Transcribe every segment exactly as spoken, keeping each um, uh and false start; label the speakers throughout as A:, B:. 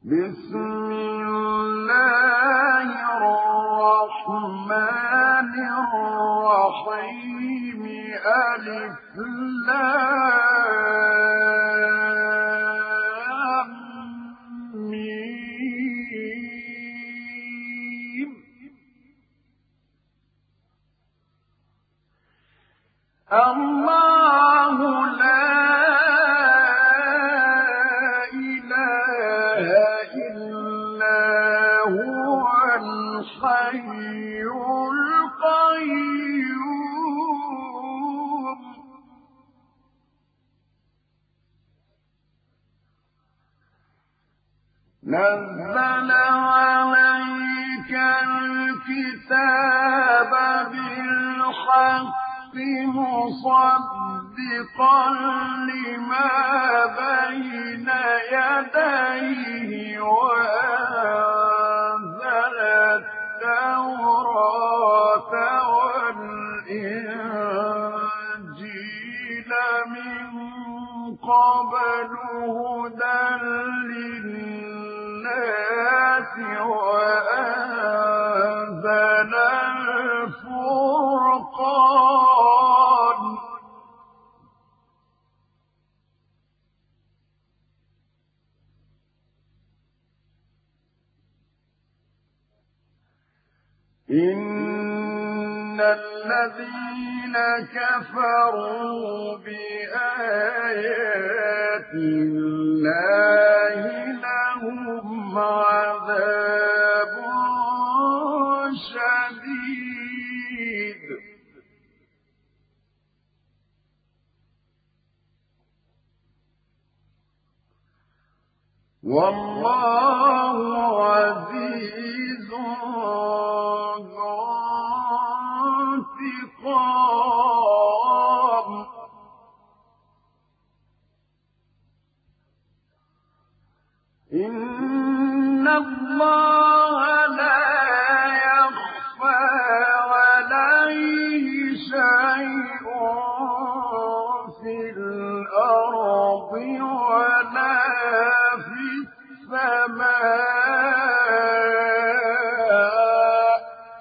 A: بسم الله الرحمن الرحيم ألف لام ميم الله لا الحي القيوم نزل عليك الكتاب بالحق مصدقا لما بين يديه وأنزل التوراة والإنجيل من قبل هدى للناس وأنزل الفرقان إن الذين كفروا بآيات الله لهم عذاب شديد والله عزيز ذو انتقام إن الله لا يخفى عليه شيء في الأرض ولا في السماء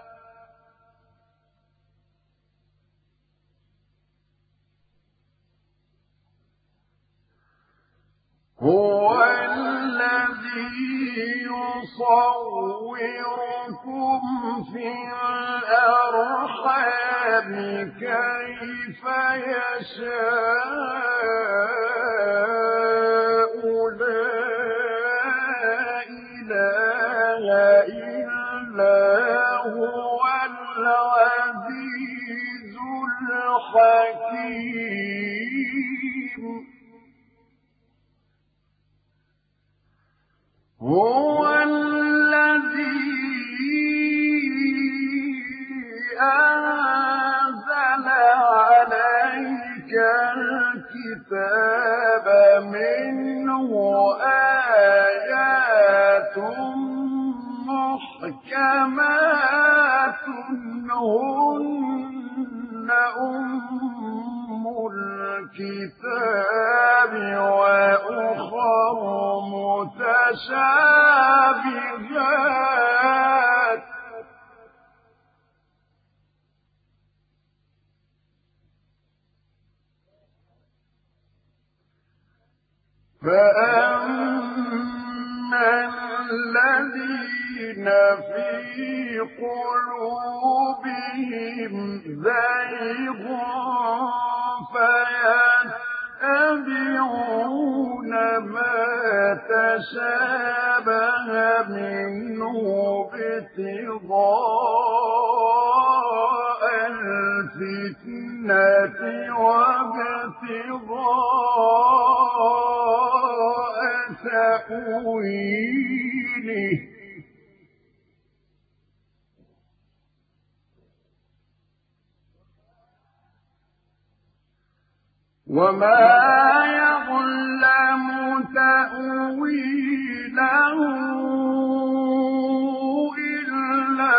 A: هو الذي يصوركم في الأرحام كيف يشاء لا إله إلا هو العزيز الحكيم هو الذي أنزل عليك الكتاب منه آيات محكمات هن أم الكتاب وأخر متشابهات فأما الذين في قلوبهم زيغ فيتبعون ما تشابه منه ابتغاء الفتنة وابتغاء تأويله وما يعلم تأويله إلا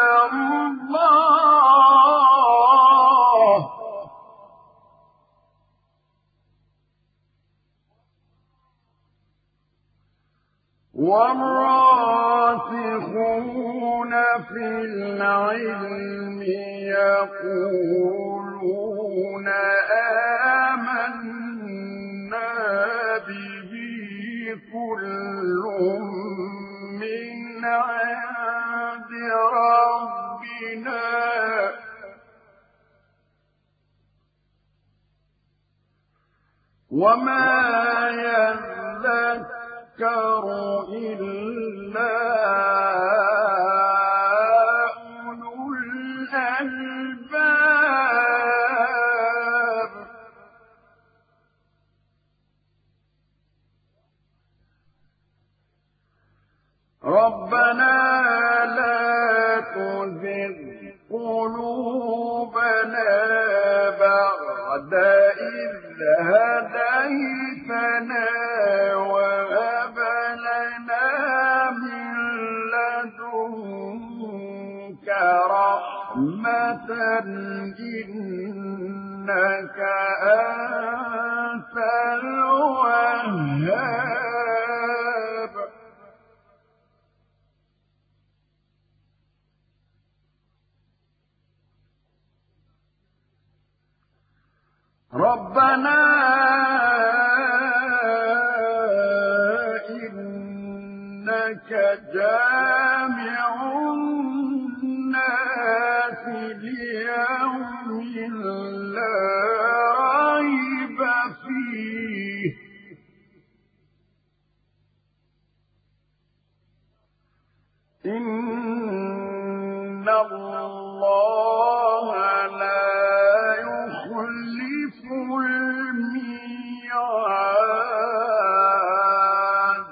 A: الله والراسخون في العلم يقولون آمنا به كل من عند ربنا وما يذكر إلا أولو الألباب ربنا لا تزغ قلوبنا بعد إذ هديتنا وهب لنا من لدنك رحمة إنك أنت الوهاب ربنا إنك جامع الناس ليوم لا ريب فيه إن الله لا يخلف الميعاد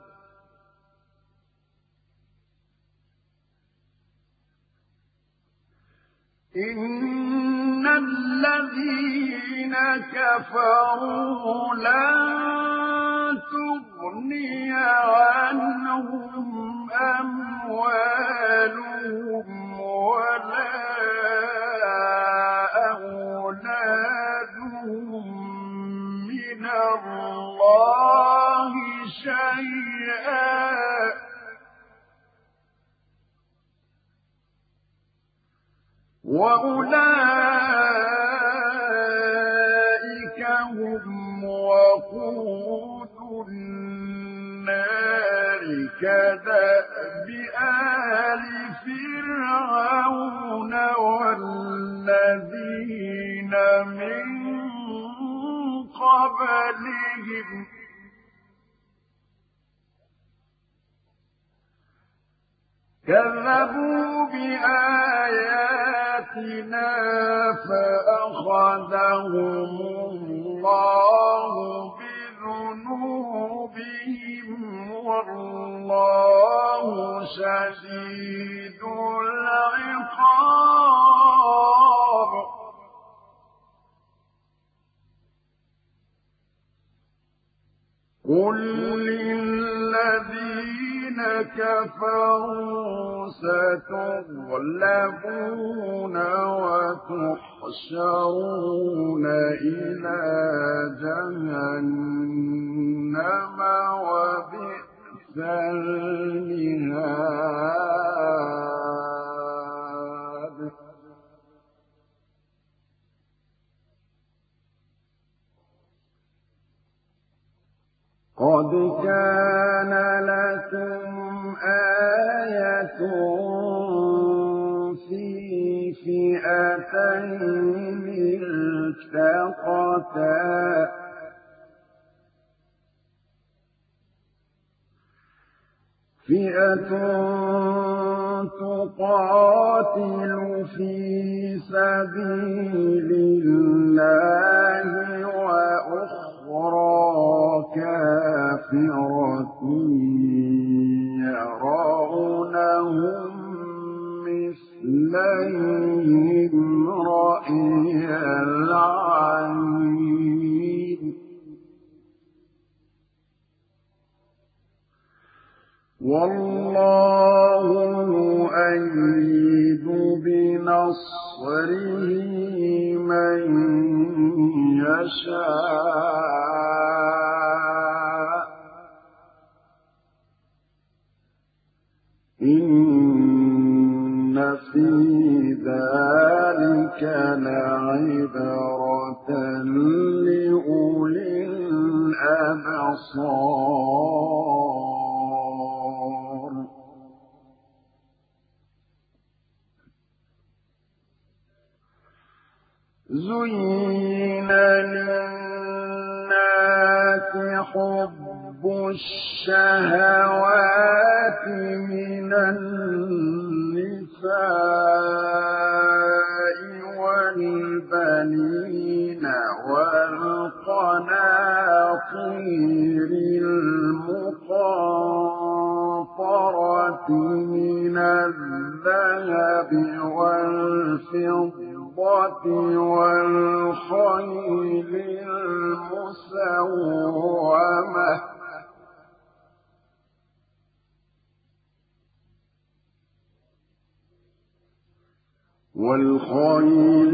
A: إن الذين كفروا لن تغني عنهم أموالهم ولا أولادهم من الله شيئا وأولئك هم وقود النار كدأب آل فرعون والذين من قبلهم كذبوا بآياتنا فأخذهم الله بذنوبهم والله شديد العقاب قل للذين كفروا ستغلبون وتحشرون إلى جهنم وبئس المهاد قد كان لكم آية في فئتين التقتا فئة تقاتل في سبيل الله وأخرى كافرة يرونهم مثليهم رأي العين والله يؤيد بنصره من يشاء إن في ذلك لعبرة لأولي الأبصار زين للناس حب الشهوات من النساء والبنين والقناطير المقنطرة من الذهب والفضة والخيل المسومة والخيل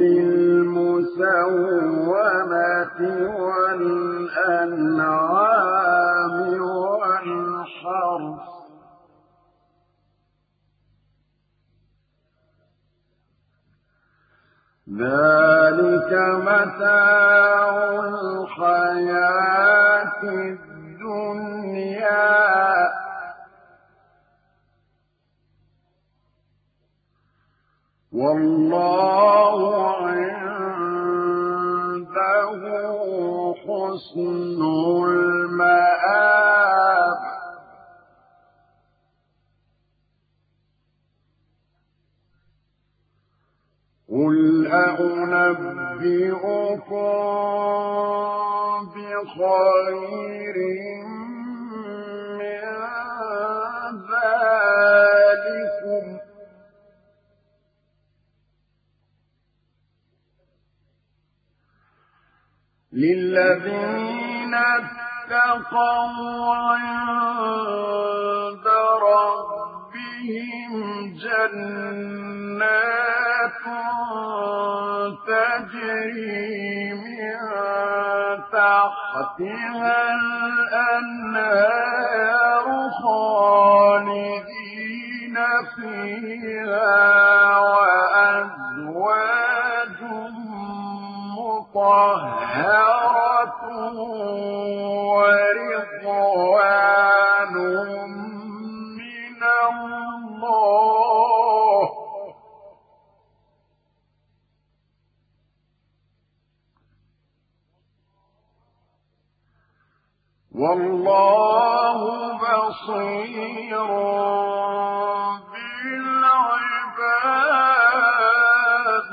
A: المسومة والأنعام والحرث ذلك متاع الحياة الدنيا والله عنده حسن المآب قل أنبئكم بخير من ذلكم للذين اتقوا عند ربهم جنات تجري من تحتها الأنهار خالدين فيها وأزواج مطهرة ورضوان من الله والله بصير بالعباد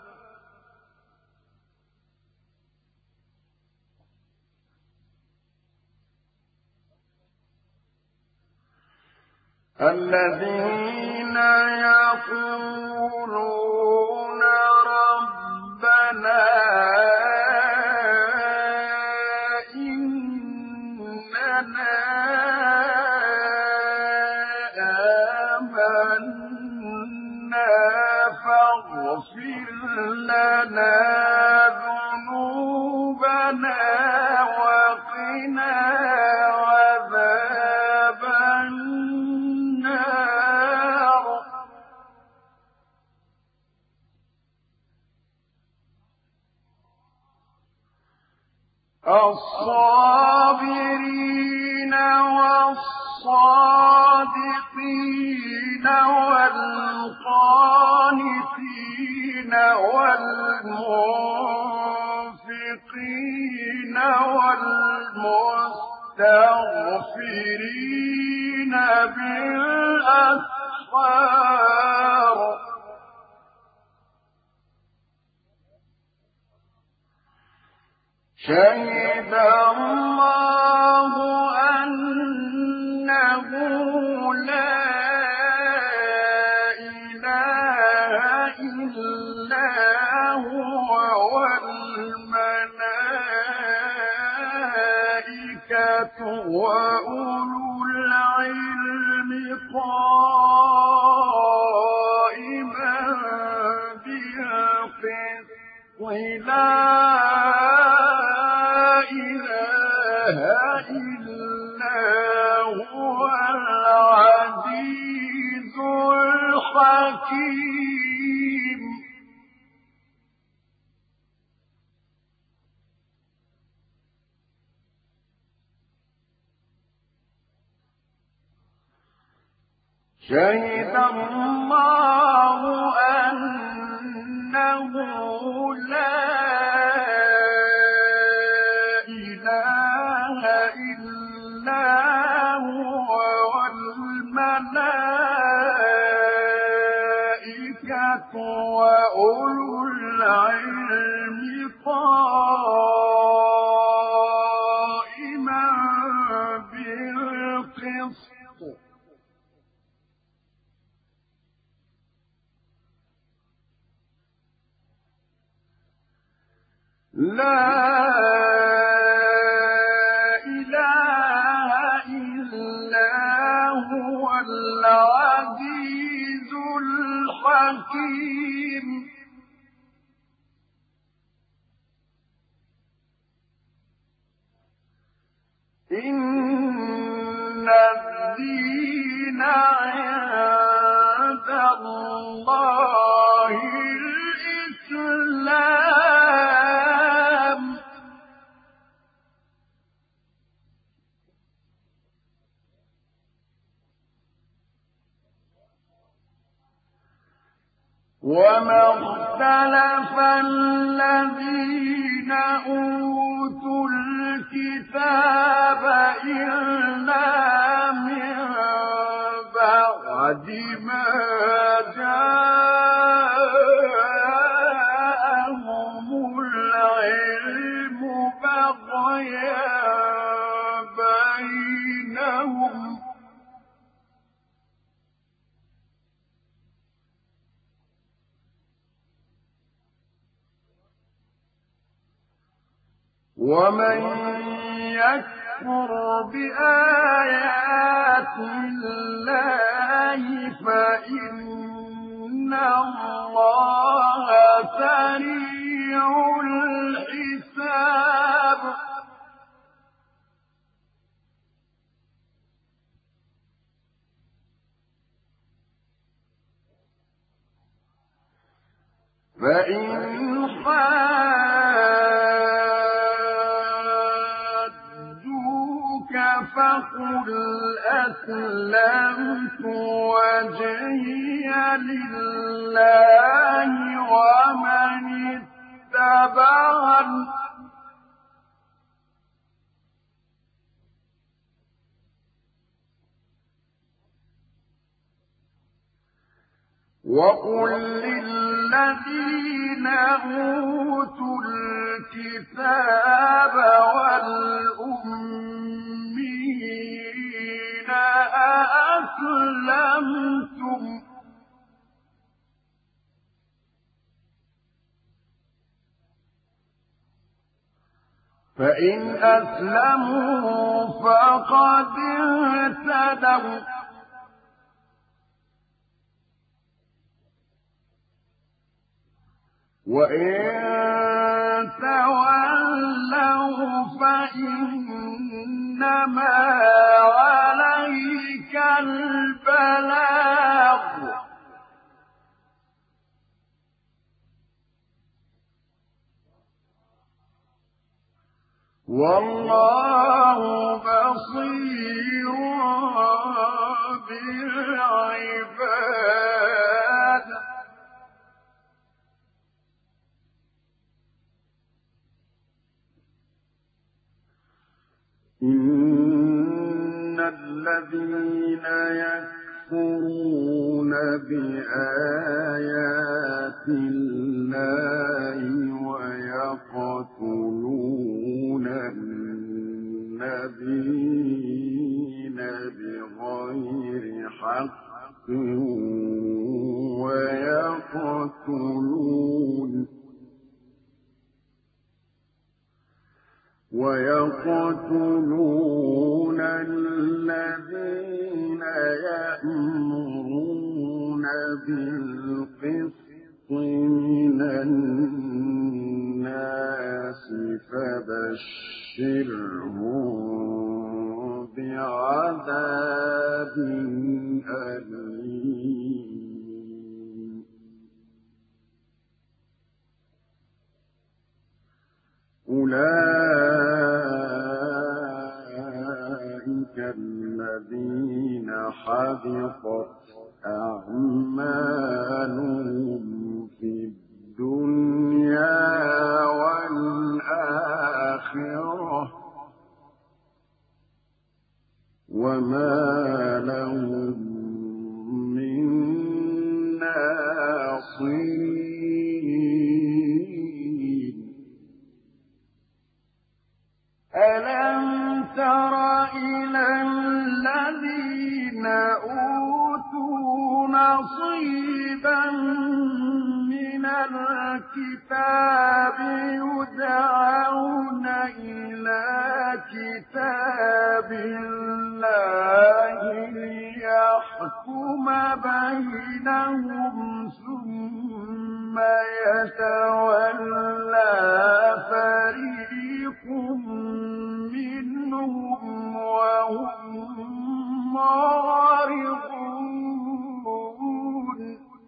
A: الذين يقولون ربنا إننا آمنا فاغفر لنا ذنوبنا وقنا عذاب النار الصابرين والصادقين والقانتين والمنفقين والمستغفرين بالأسحار شهد الله أنه لا إله إلا هو والملائكة وأولو العلم قائما بالقسط لا إله إلا هو العزيز حكيم شهد الله أنه لا إله إلا هو والملائكة وأولو العلم قائما بالقسط لا إله إلا هو العزيز الحكيم إن الدين عند الله الإسلام وما اختلف الذين أوتوا الكتاب إلا من بعد ما جاءهم العلم بغيا بينهم ومن يكفر بآيات الله فإن الله سريع الحساب فإن فقل أسلمت وجهي لله ومن اتبعني وقل للذين أوتوا الكتاب والأمين أأسلمتم فإن أسلموا فقد اهتدوا وإن تولوا فإنما عليك البلاغ والله بصير بالعباد إن الذين يكفرون بآيات الله ويقتلون النبيين بغير حق ويقتلون ويقتلون الذين يأمرون بالقسط من الناس فبشرهم بعذاب أليم أولئك الذين حبطت أعمالهم في الدنيا والآخرة وما لهم من ناصرين. ألم تر إلى الذين أوتوا نصيبا من الكتاب يدعون إلى كتاب الله ليحكم بينهم ثم يتولى فريق منهم وهم معرضون.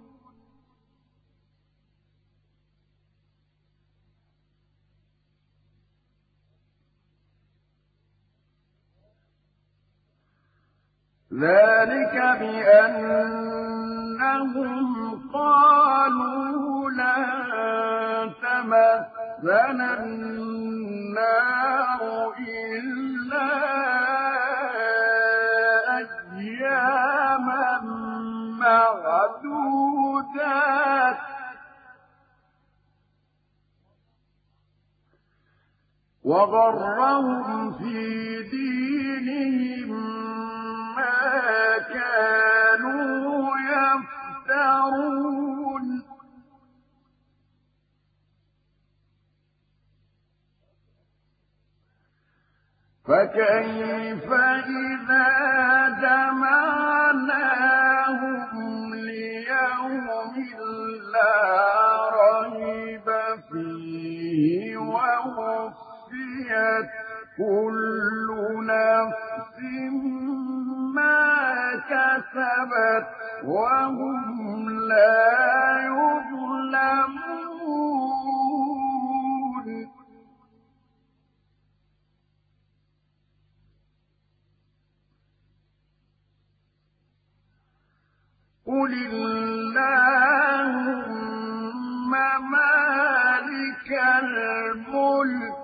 A: ذلك بأنهم قالوا لن تمسنا النار إلا أياما معدودات وغرهم في دينهم ما كانوا يفترون. فكيف إذا جمعناهم ليوم لا ريب فيه ووفيت كل نفس ما كسبت وهم لا يظلمون. قل اللهم مالك الملك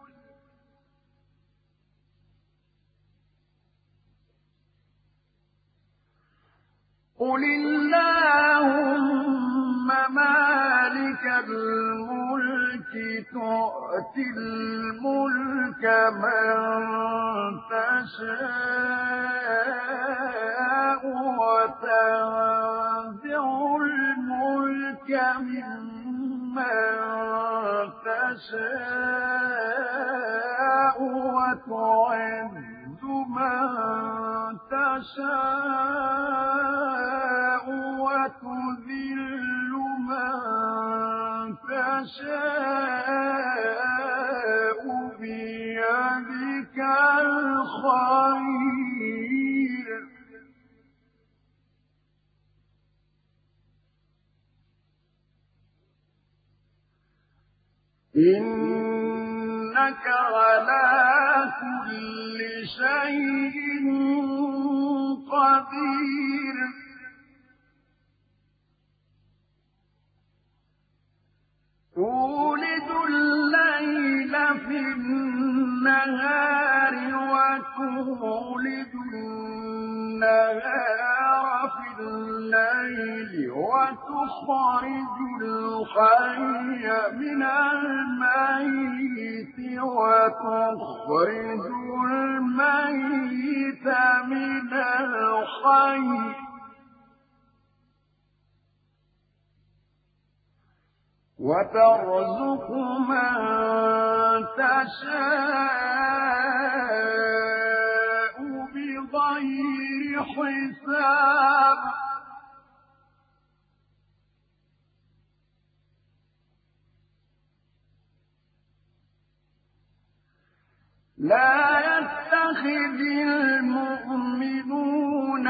A: قل اللهم مالك الملك تؤتي الملك من تشاء وتنزع الملك ممن تشاء وتعز من تشاء وتذل من تشاء بيدك الخير إنك على كل شيء قدير. تولد الليل في النهار وتولد النهار في الليل وتخرج الحي من الميت وتخرج الميت من الحي وترزق من تشاء بغير حساب. لا يتخذ المؤمنون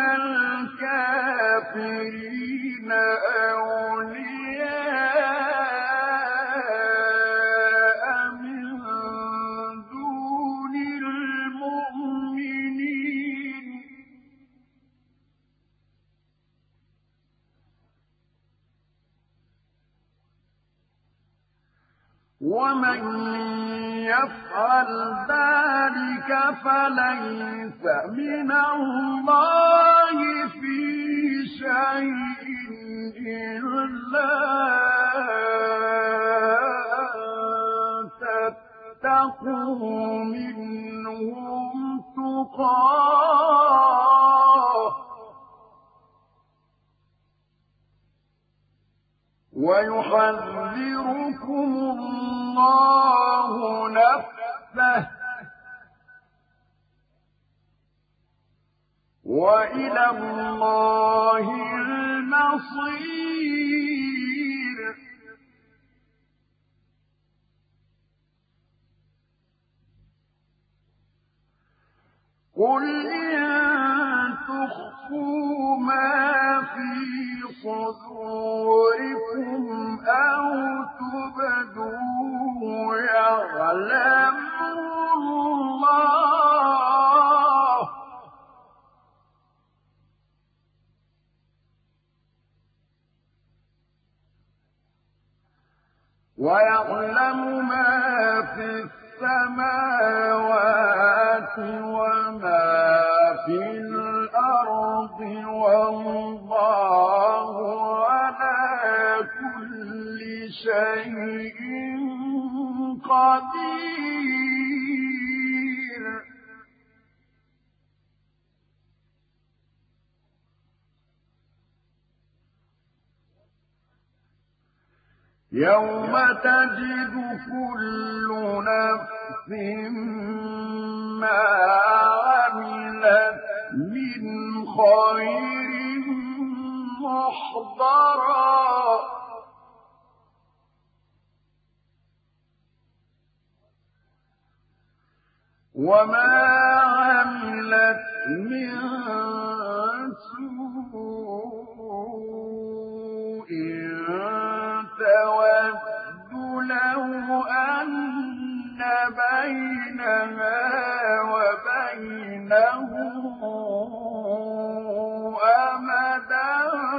A: الكافرين أولياء من ومن يفعل ذلك فليس من الله في شيء إلا أن تتقوا منهم تقاه ويحذركم الله نفسه وإلى الله المصير. قل إن تخفوا ما في صدوركم أو تبدوه يعلمه الله ويعلم ما في السماوات وما في الأرض والله على كل شيء قدير. يوم تجد كل نفس ما عملت من خير محضرا وما عملت من سوء تود لو أن بينها وبينه أمدا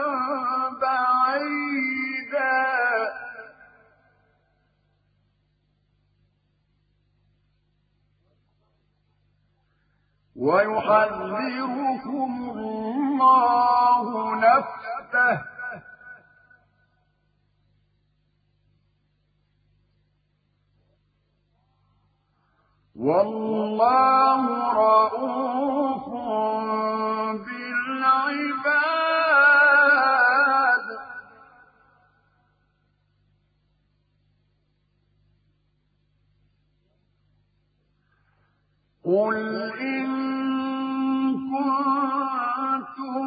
A: بعيدا ويحذركم الله نفسه والله رءوف بالعباد. قل إن كنتم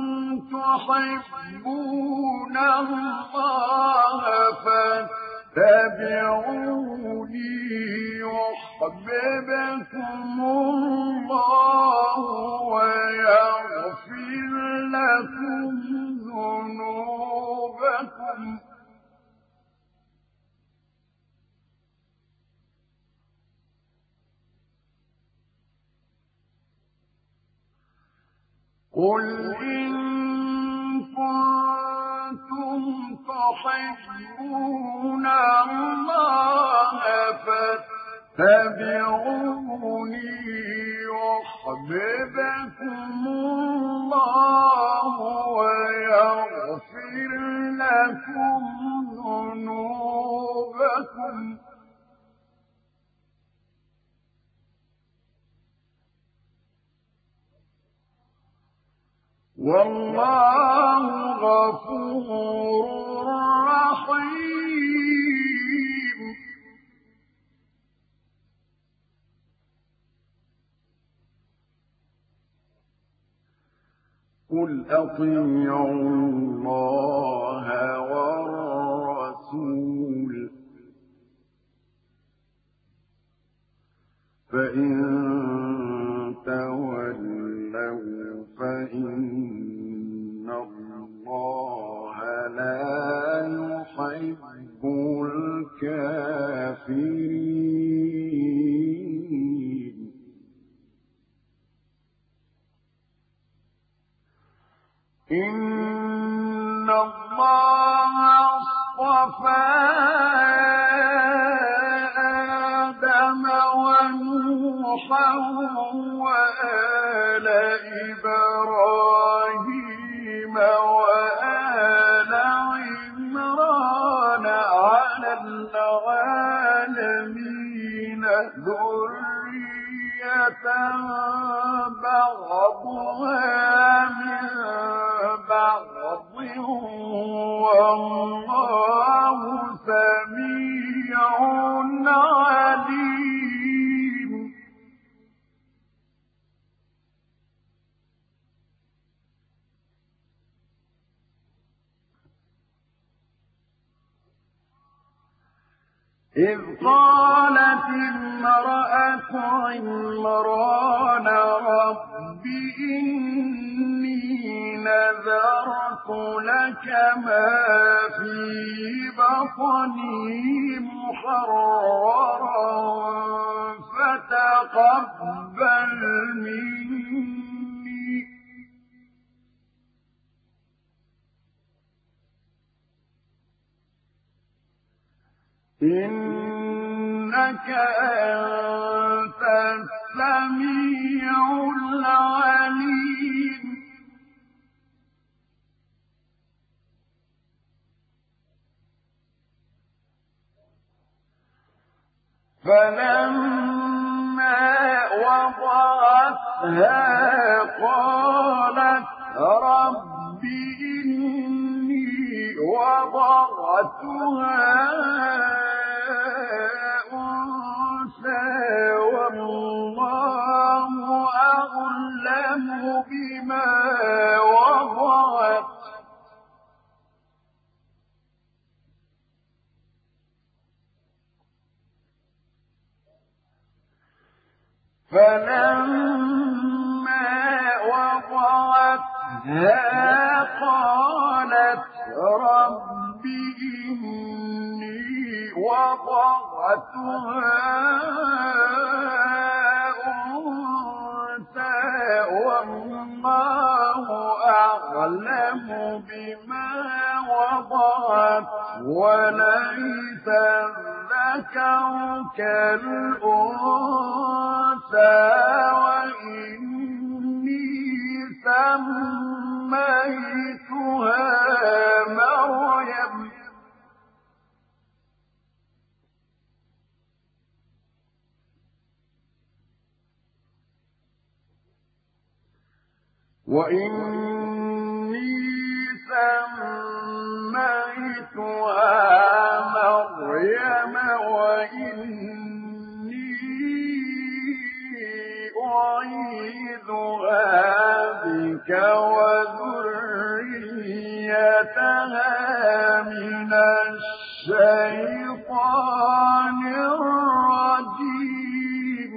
A: تحبون الله فاتبعوني يحببكم الله ويغفر لكم ذنوبكم قل إن كنتم تحبون الله فاتبعوني يحببكم الله ويغفر لكم ذنوبكم والله غفور رحيم. قل أطيعوا الله والرسول فإن تولوا فإن الله لا يحب الكافرين. إن الله اصطفى نوحا وآل إبراهيم وآل عمران على العالمين ذرية بعضها من بعض والله سميع عليم. إذ قالت امرأة عمران رب إني نذرت لك ما في بطني محررا فتقبل مني إنك أنت السميع العليم. فلما وضعتها قالت رب إني وضعتها أنثى والله أعلم بما وضعت فلما وضعتها قالت رب إني وضعتها أنثى والله أعلم بما وضعت وليس الذكر كالأنثى وإني سميتها مريم وإني سميتها مريم وإني أعيذها بك وذريتها من الشيطان الرجيم.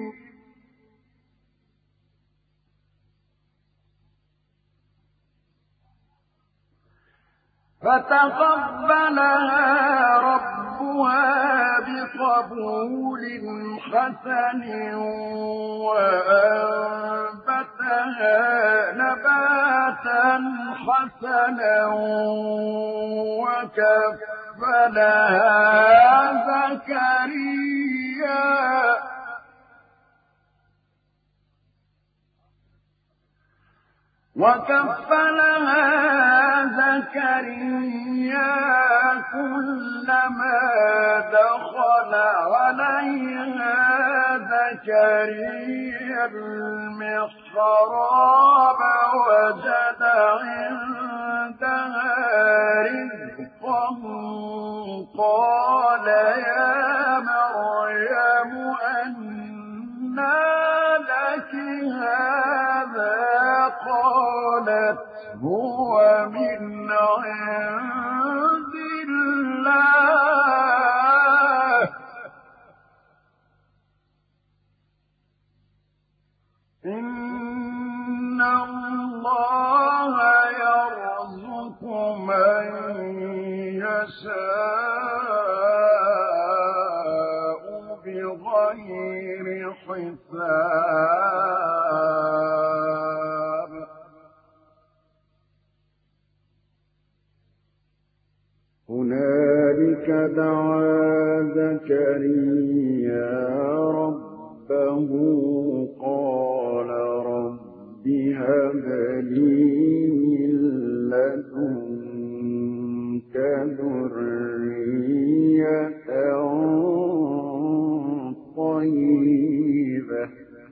A: فتقبلها ربها بقبول حسن وأنبتها نباتا حسنا وكفلها زكريا وكفلها زكريا كلما دخل عليها زكريا المحراب وجد عندها رزقا قال يا مريم أنى لك هذا قالت هو من عند الله إن الله يرزق من يشاء بغير حساب. هنالك دعا زكريا ربه ربه قال رب هب لي من لدنك ذرية طيبة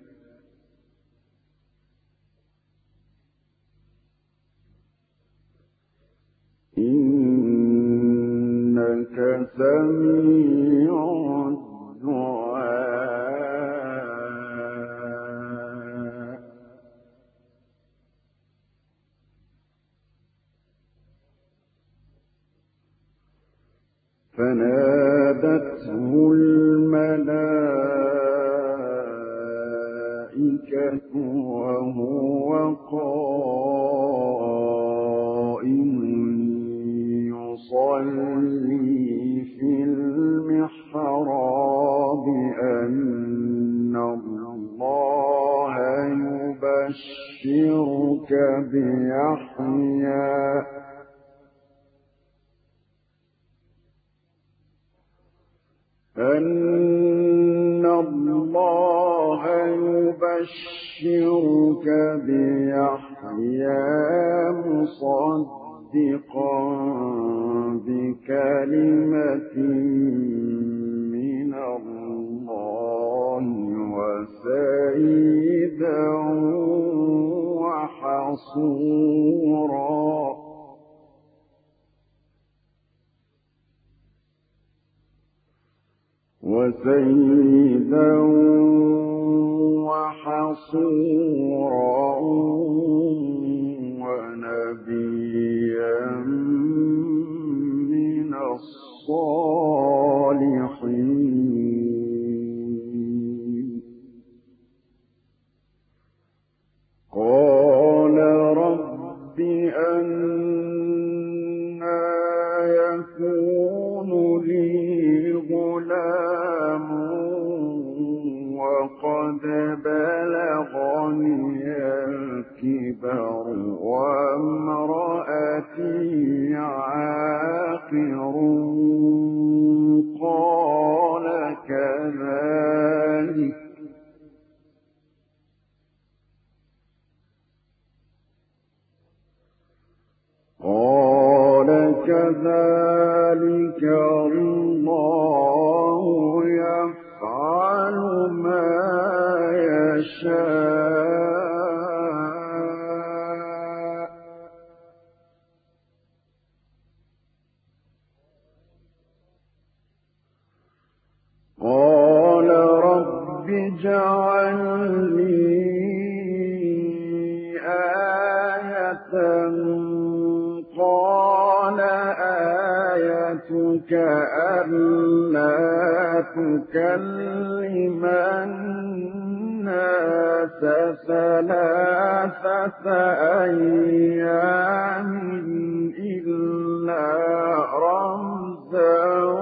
A: إنك سميع الدعاء فنادته الملائكة وهو قائم يصلي في المحراب أن الله يبشرك بيحيى أن الله يبشرك بيحيى مصدقا بكلمة من الله وسيدا وحصورا وسيدا وحصورا ونبيا من الصالحين قال رب أنى يكون لي غلام وقد بلغني الكبر وامرأتي عاقر قال كذلك قال كذلك الله يفعل ما يشاء قال رب اجعل لي آية قال آيتك ألا تكلم الناس ثلاثة أيام إلا رمزا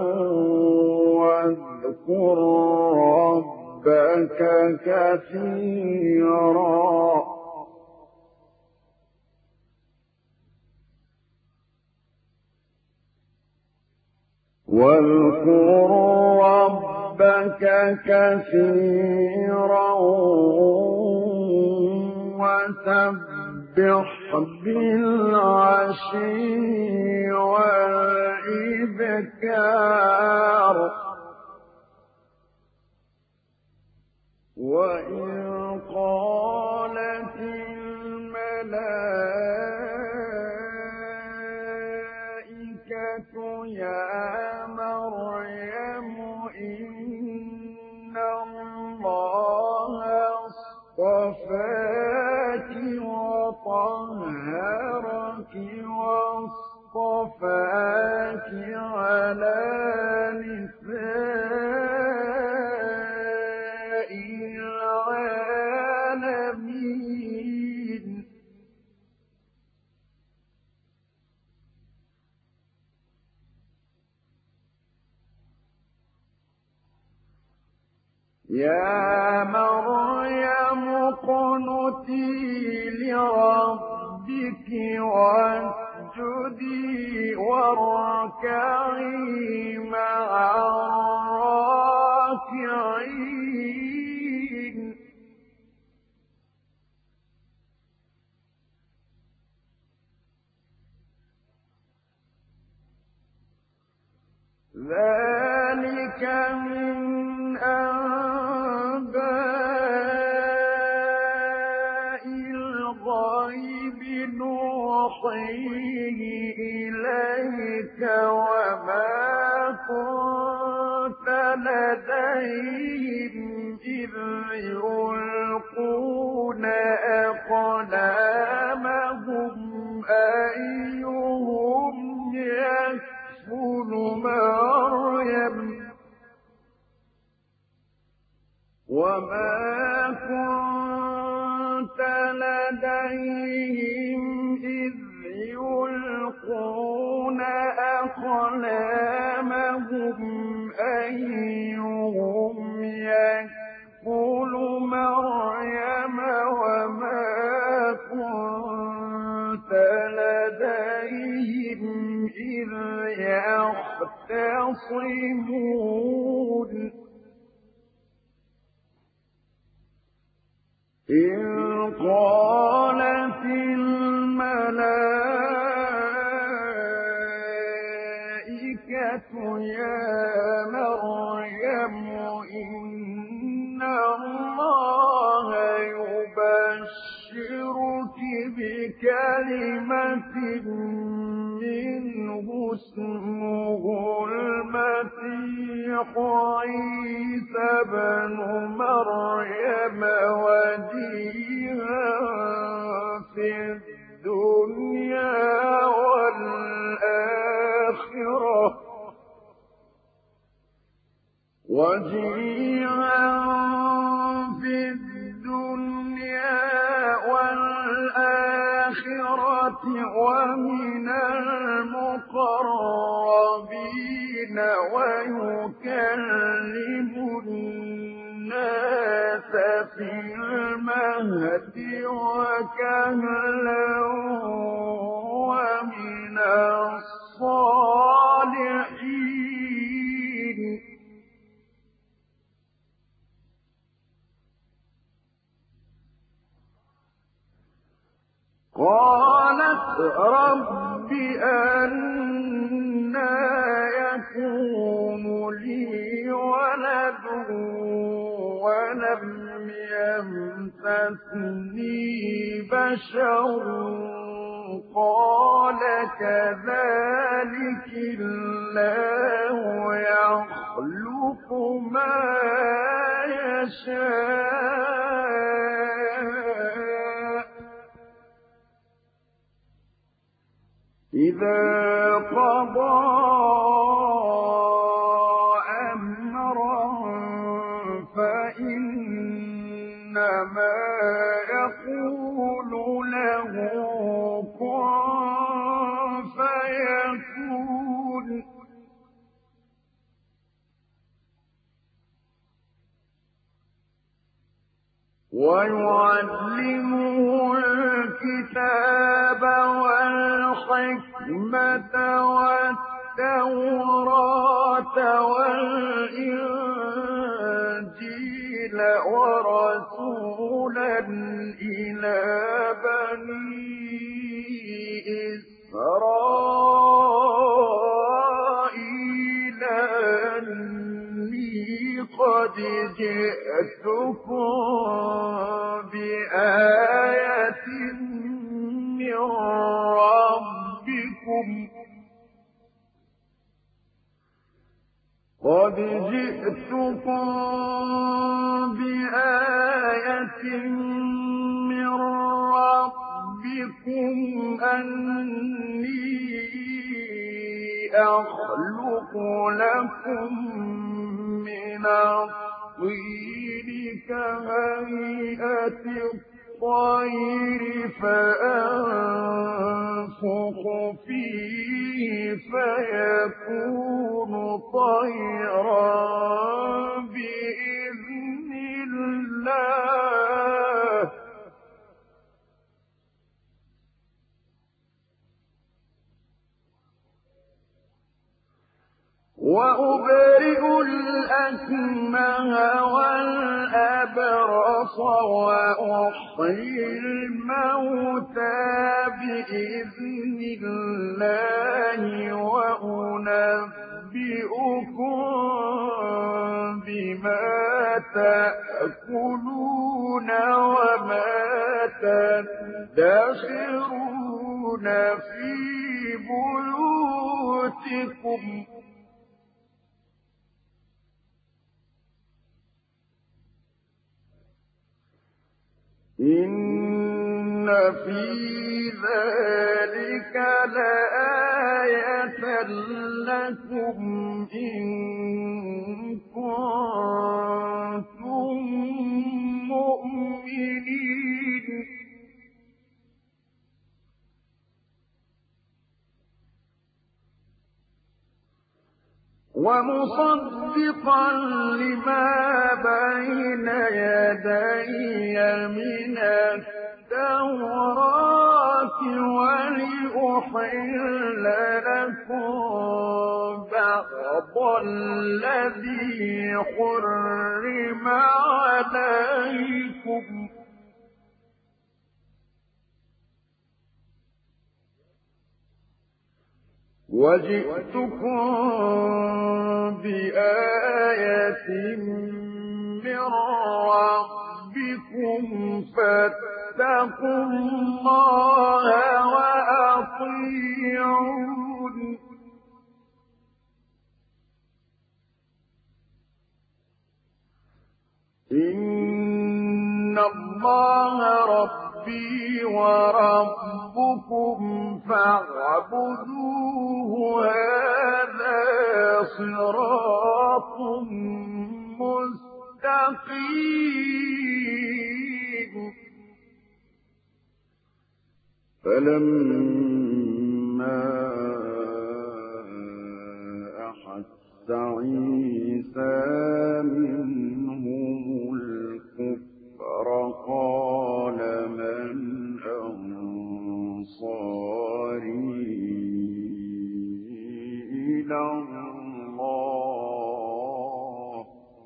A: واذكر ربك كثيرا واذكر ربك كثيرا وسبح بالعشي والإبكار وإن قالت الملائكة يا مريم إن الله اصطفاك وطهرك واصطفاك على نساء العالمين يا مريم اقنتي لربك واسجدي واركعي مع الراكعين ذلك من أنباء الغيب نوحيه إليك وما كنت لديهم إذ يلقون أقلامهم أيهم يكفل مريم وما كنت لديهم إذ يلقون أقلامهم أيهم يكفل مريم وما كنت لديهم إذ يختصمون إذ قالت الملائكة يا مريم إن الله يبشرك بكلمة منه اسمه المسيح عيسى بن مريم وجيها في الدنيا والآخرة وجيها في الدنيا والآخرة ومن المقربين ويكلم الناس في المهد وكهلا ومن الصالحين قالت رب أنى يكون لي ولد ولم يمسسني بشر قال كذلك الله يخلق ما يشاء إذا قضى أمرا فإنما يقول له كن فيكون ويعلمه الكتاب والحكمة والتوراة والإنجيل ورسولا إلى بني إسرائيل أني قد جئتكم بآية من ربكم قد جئتكم بآية من ربكم أني أخلق لكم من الطين كهيئة الطير فأنفخ فيه فيكون طيرا بإذن الله وأبرئ الأكمه والأبرص وأحيي الموتى بإذن الله وأنبئكم تأكلون وما تدخرون في بيوتكم إن في ذلك لآية لكم إن كنتم مؤمنين ومصدقا لما بين يدي من التوراة ولأحل لكم بعض الذي حرم عليكم وجئتكم بآية من ربكم فاتقوا الله وأطيعون إن الله ربي وربكم فاعبدوه هذا صراط مستقيم فلما أحس عيسى منهم الكفر قال من أنصاري إلى الله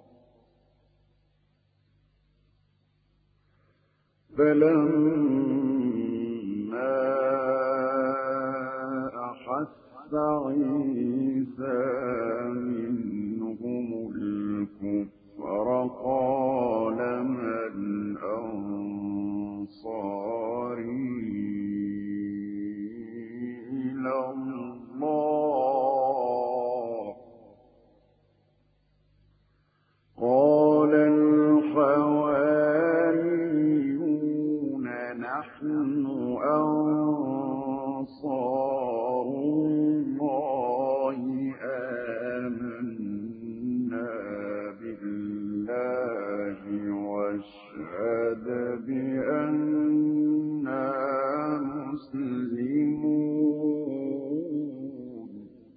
A: فلما أحس عيسى منهم الكفر قال من أنصاري إلى الله قال الحواريون نحن أنصار الله آمنا بالله واشهد بأننا مسلمون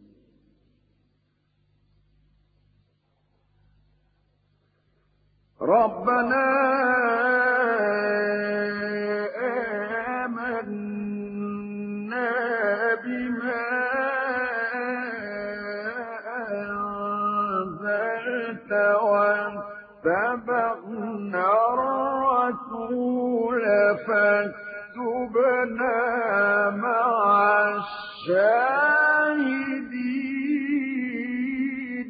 A: ربنا آمنا بما أنزلت واتبعنا الرسول فاكتبنا مع الشاهدين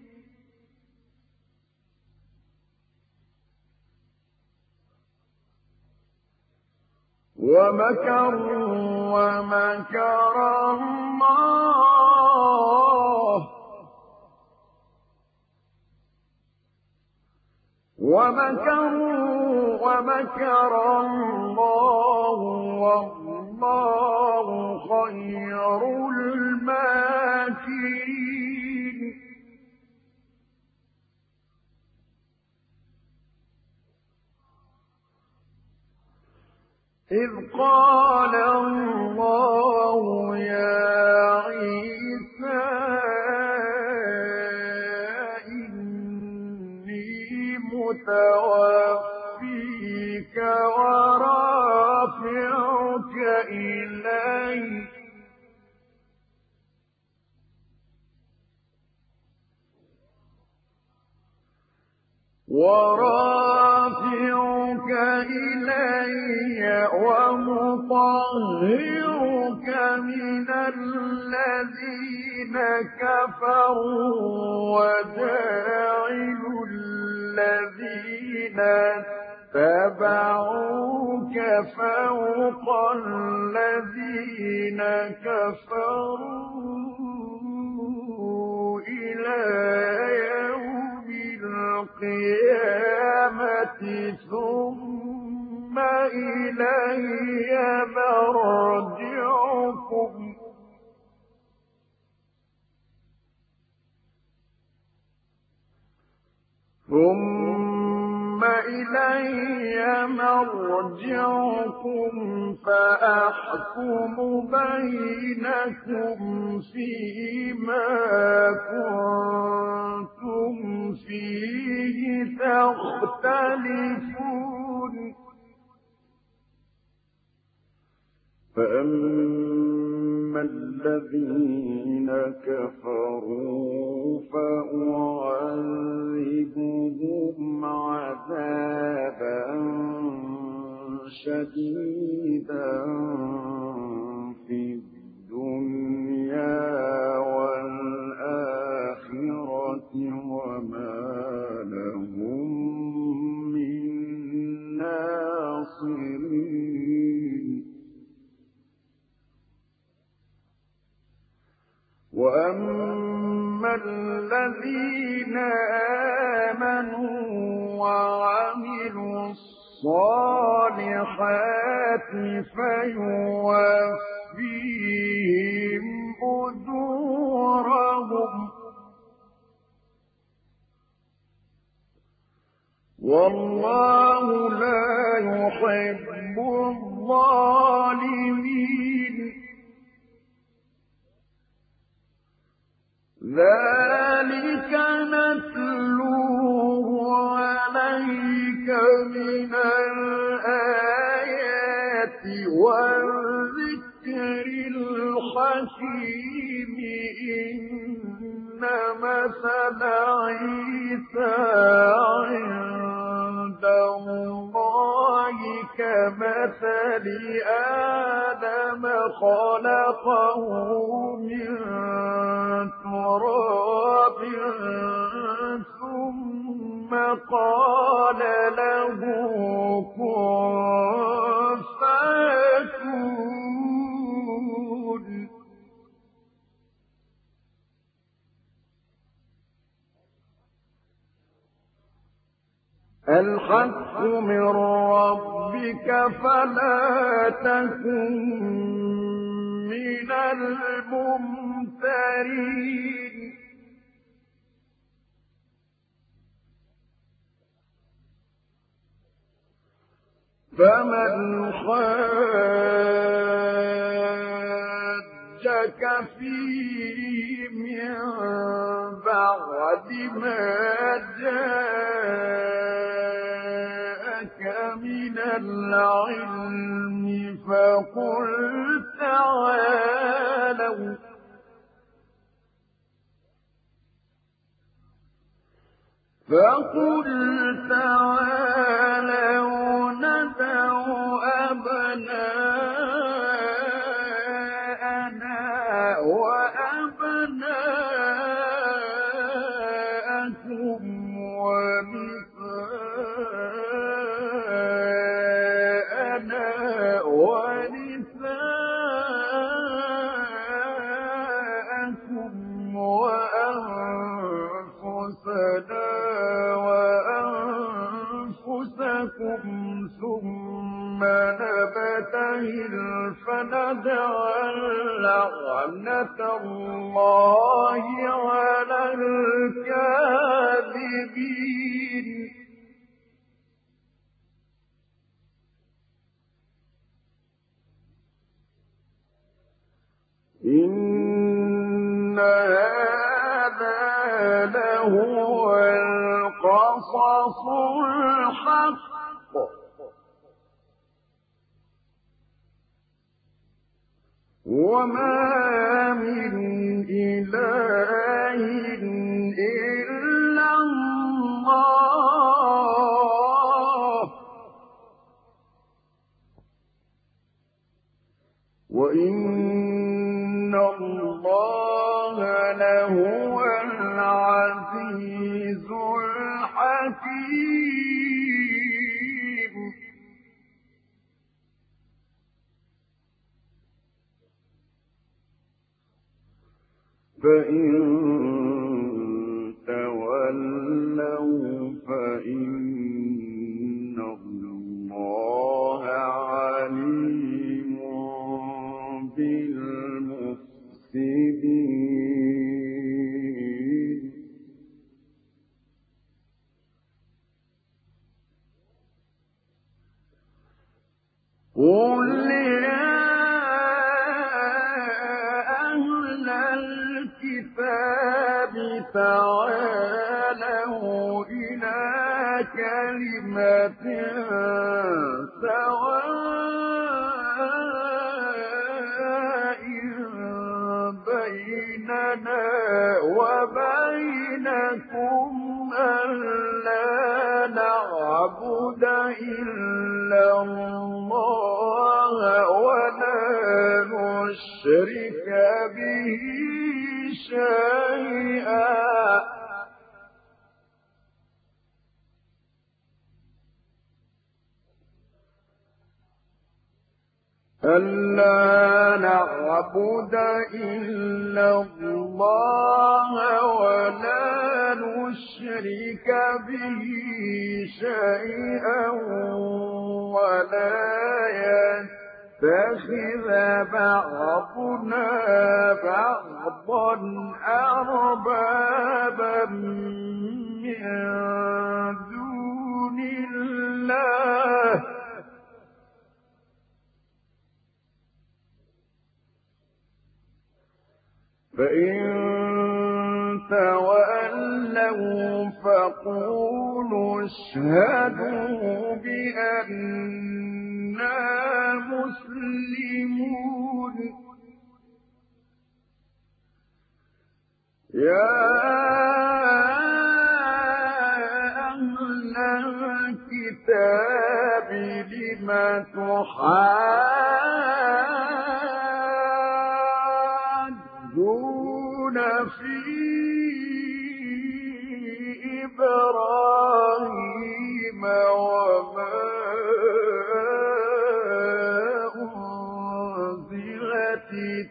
A: ومكروا ومكر الله ومكروا ومكر الله والله خير الماكرين إذ قال الله يا عيسى إني متوفيك ورافعك إلي ورافعك إلي ومطهرك من الذين كفروا وجاعل الذين اتبعوك فوق الذين كفروا إلى يوم القيامة ثم إلي مرجعكم ثم إلي مرجعكم فأحكم بينكم فيما كنتم فيه تختلفون فأما الذين كفروا فأعذبهم عذابا شديدا في الدنيا والآخرة وما لهم من ناصرين وأما الذين آمنوا وعملوا الصالحات فيوفيهم أجورهم والله لا يحب الظالمين ذلك نتلوه عليك من الآيات والذكر الحكيم إن مثل عيسى عند الله كمثل آدم خلقه من تراب ثم قال له كن فيكون الحق من ربك فلا تكن من الممترين فمن حاجك فيه من بعد ما جاءك من العلم فقل تعالوا فقل تعالوا ندع أبناءنا وأبناءكم ونساءنا ونساءكم وأنفسنا وأنفسكم ثم نبتهل فنجعل لعنة الله على الكاذبين إن هذا لهو القصص الحق وما من إله إلا الله وإن الله لهو العزيز الحكيم فإن تولوا فإن الله عليم بالمفسدين قل يا أهل الكتاب تعالوا إلى كلمة سواء بيننا وبينكم ألا نعبد إلا الله ولا نشرك به شيئا ألا نعبد إلا الله ولا نشرك به شيئا ولا يتخذ بعضنا بعضا أربابا من دون الله فإن تولوا فقولوا اشهدوا بأننا مسلمون يا أهل الكتاب لم تحاجون في إبراهيم وما أنزلت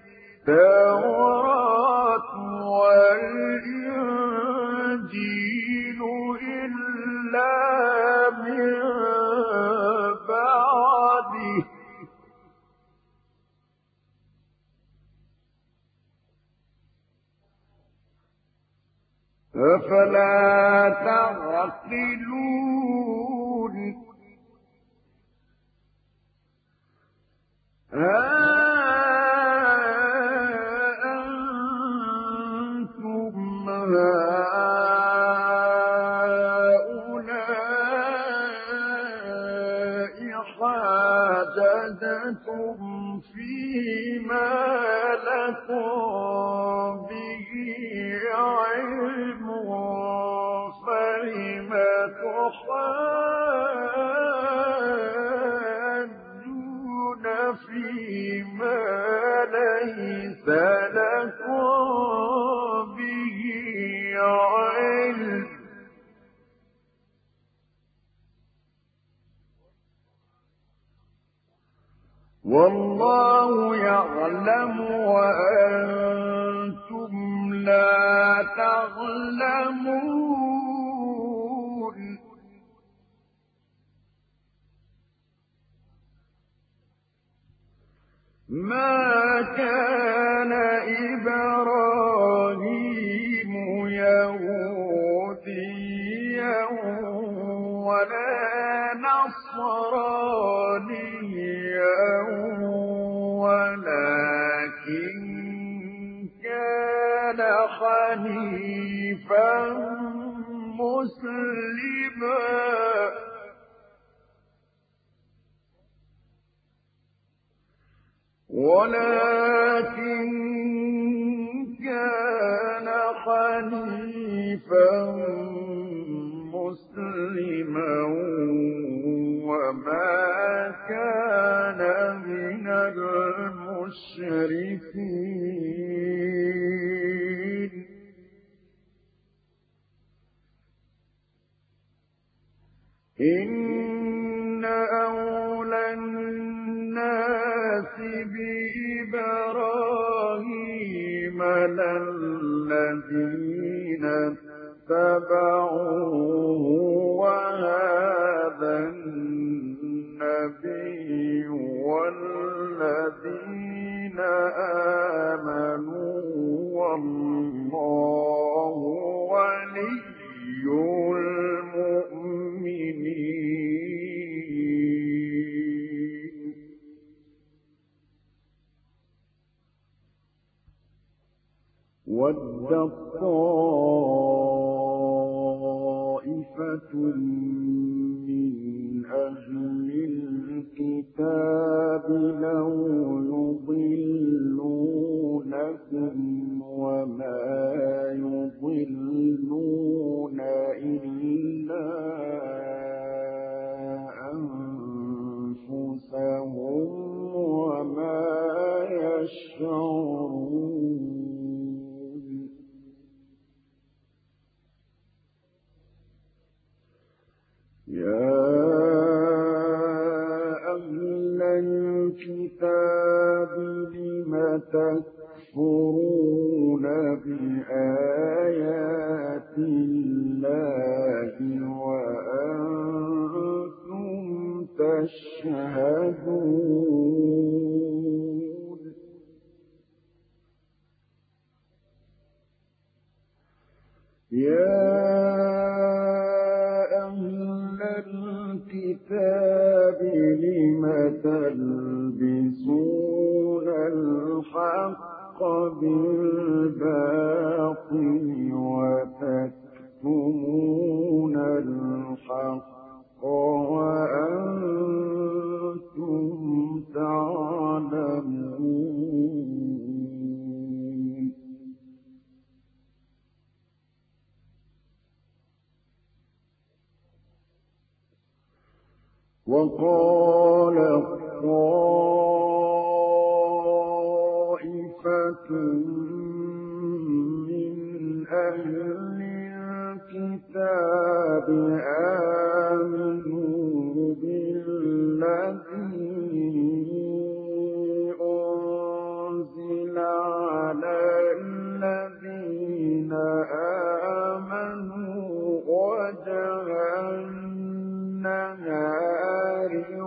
A: التوراة والإنجيل إلا من بعده أفلا تعقلون ها أنتم هؤلاء حاججتم فيما لكم به علم فلم تحاجون فيما ليس لكم به علم والله يعلم وأنتم لا تعلمون ما كان إبراهيم يهوديا ولا نصرانيا ولكن كان حنيفا مسلما ولكن كان حنيفا مسلما وما كان من المشركين إن أولى الناس بإبراهيم لِيَشْمَلَ الَّذِينَ اتَّبَعُوهُ وَهَٰذَا النَّبِيُّ وَالَّذِينَ آمَنُوا ۗ وَاللَّهُ وَلِيُّ الْمُؤْمِنِينَ. وَدَّت طَّائِفَةٌ مِّنْ أَهْلِ الْكِتَابِ لَوْ يُضِلُّونَكُمْ وَمَا يُضِلُّونَ إِلَّا أَنفُسَهُمْ وَمَا يَشْعُرُونَ. يَا أَهْلَ الْكِتَابِ لِمَ تَكْفُرُونَ بِآيَاتِ اللَّهِ وَأَنتُمْ تَشْهَدُونَ. يَا أَهْلَ الْكِتَابِ لِمَ تَلْبِسُونَ الْحَقَّ بِالْبَاطِلِ وَتَكْتُمُونَ الْحَقَّ وَأَنتُمْ تَعْلَمُونَ. وَقَالَت طَّائِفَةٌ مِّنْ أَهْلِ الْكِتَابِ آمِنُوا بِالَّذِي أُنزِلَ عَلَى الَّذِينَ آمَنُوا وَجْهَ النَّهَارِ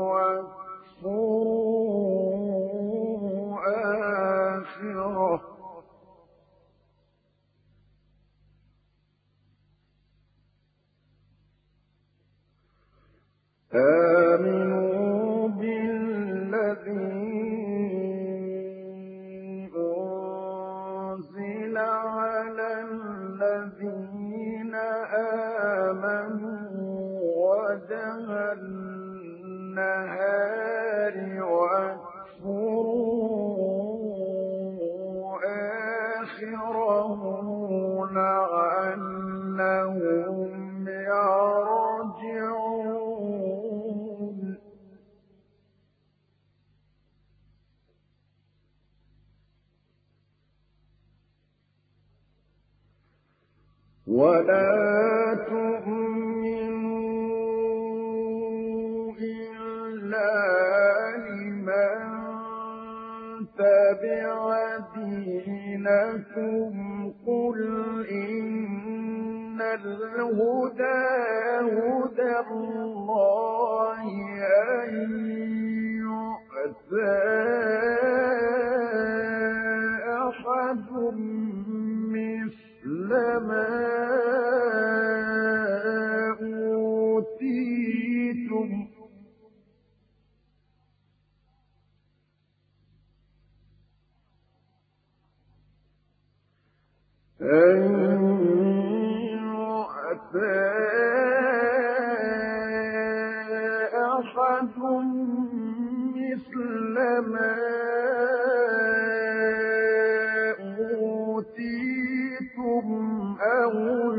A: وَاكْفُرُوا آخِرَهُ ۚ آمِنُوا بِالَّذِي أُنزِلَ عَلَى الَّذِينَ آمَنُوا وَجْهَ النَّهَارِ وَاكْفُرُوا آخِرَهُ لَعَلَّهُمْ يَرْجِعُونَ. وَلَا تُؤْمِنُوا إِلَّا لِمَن تَبِعَ دِينَكُمْ قُلْ إِنَّ الْهُدَىٰ هُدَى اللَّهِ أَن يُؤْتَىٰ أَحَدٌ مِّثْلَ مَا أُوتِيتُمْ أَن يُؤْتَىٰ أَحَدٌ مِّثْلَ مَا أُوتِيتُمْ أَوْ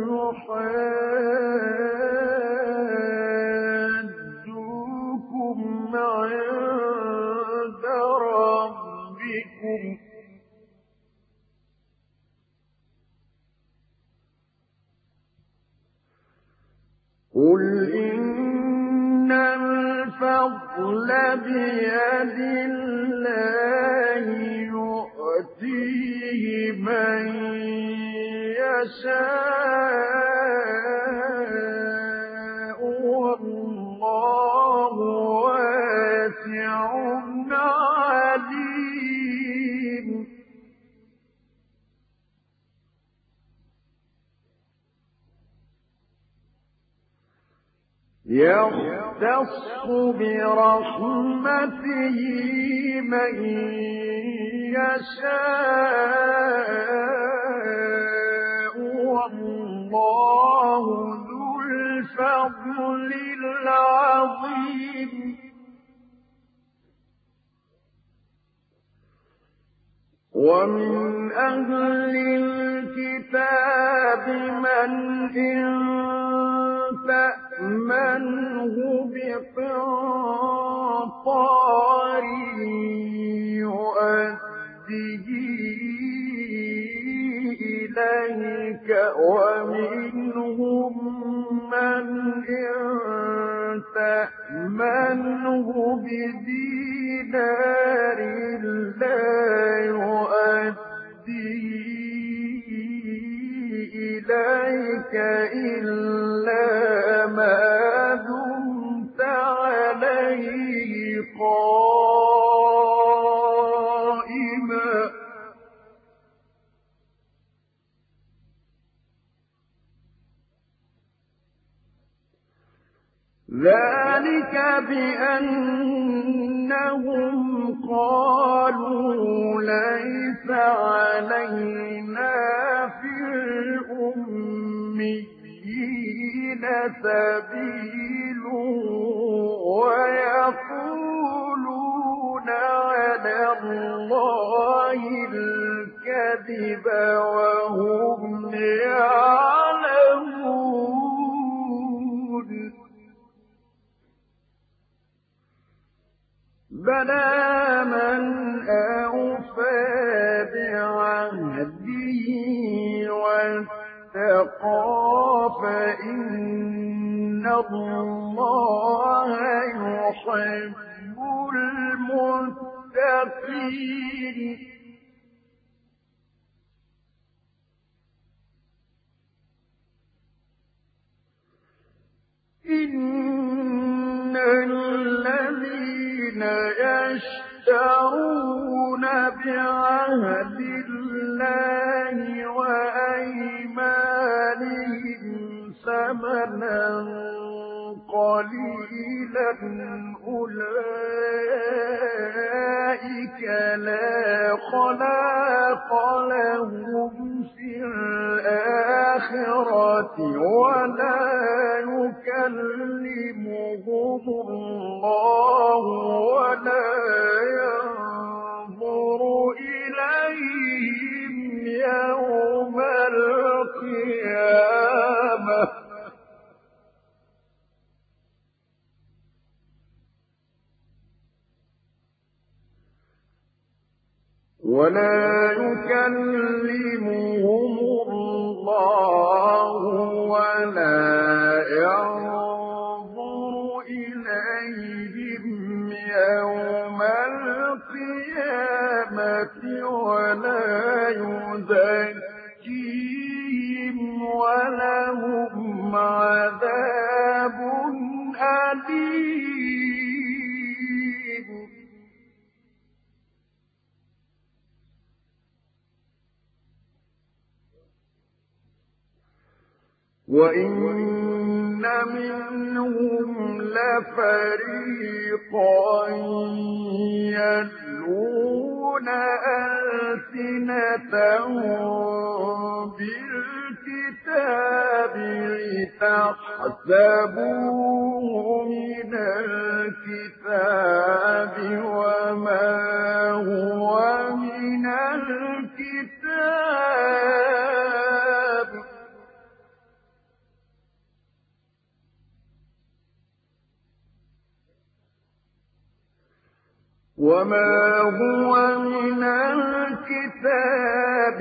A: يُحَاجُّوكُمْ عِندَ رَبِّكُمْ ۗ قُلْ إِنَّ الْفَضْلَ بِيَدِ اللَّهِ يُؤْتِيهِ يؤتيه من يشاء والله واسع عليم يختص برحمته من يشاء والله ذو الفضل العظيم ومن أهل الكتاب من إن تأمنه بقنطار يؤديه إليك ومنهم من إن تأمنه بدينار لا يؤديه إليك إلا ما دمت عليه قائما ذلك بأنهم قالوا ليس علينا في الأميين سبيل ويقولون على الله الكذب وهم يعلمون بلى من أوفى بعهده واتقى فإن الله يحب المتقين إن الذين يشترون بعهد الله وأيمانهم ثمنا قليلا أولئك لا خلاق لهم في الآخرة ولا يكلمهم الله ولا ينظر إليهم يوم القيامة ولا يكلمهم الله ولا ينظر إليهم يوم القيامة ولا يزكيهم ولهم عذاب أليم وإن منهم لفريقا يلوون ألسنتهم بالكتاب لتحسبوه من الكتاب وما هو من الكتاب وما هو من الكتاب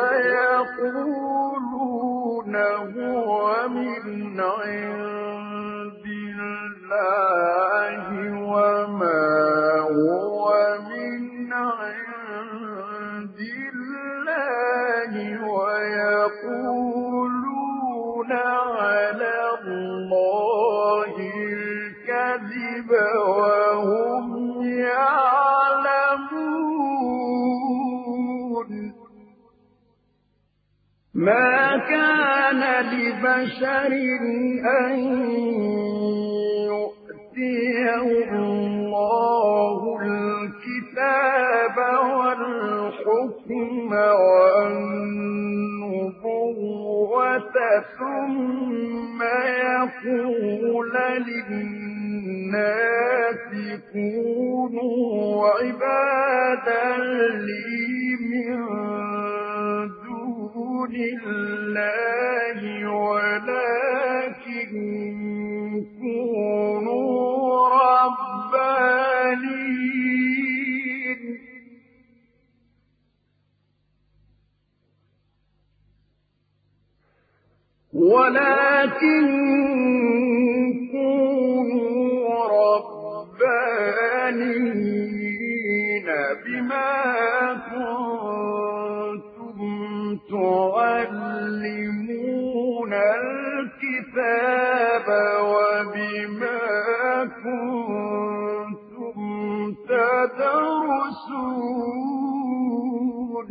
A: ويقولون هو من عند الله وما هو من عند ما كان لبشر أن يؤتيه الله الكتاب والحكم والنبوة ثم يقول للناس كونوا عبادا لي من دون الله ولكن كونوا ربانيين ولكن كونوا ربانيين بما كنتم تعلمون الكتاب وبما كنتم تدرسون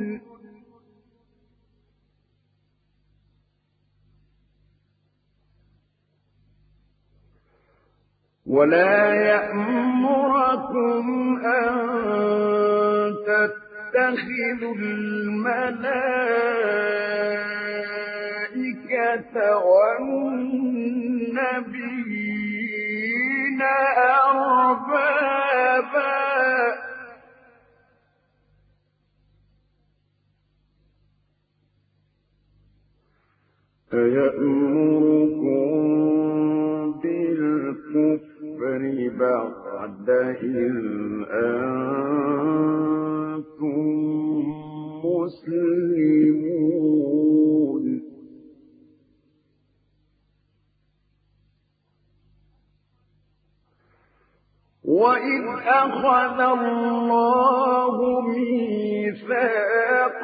A: ولا يأمركم أن تتخذوا الملائكة والنبيين أربابا أيأمركم بالكفر بعد إذ أنتم مسلمون وإذ أخذ الله ميثاق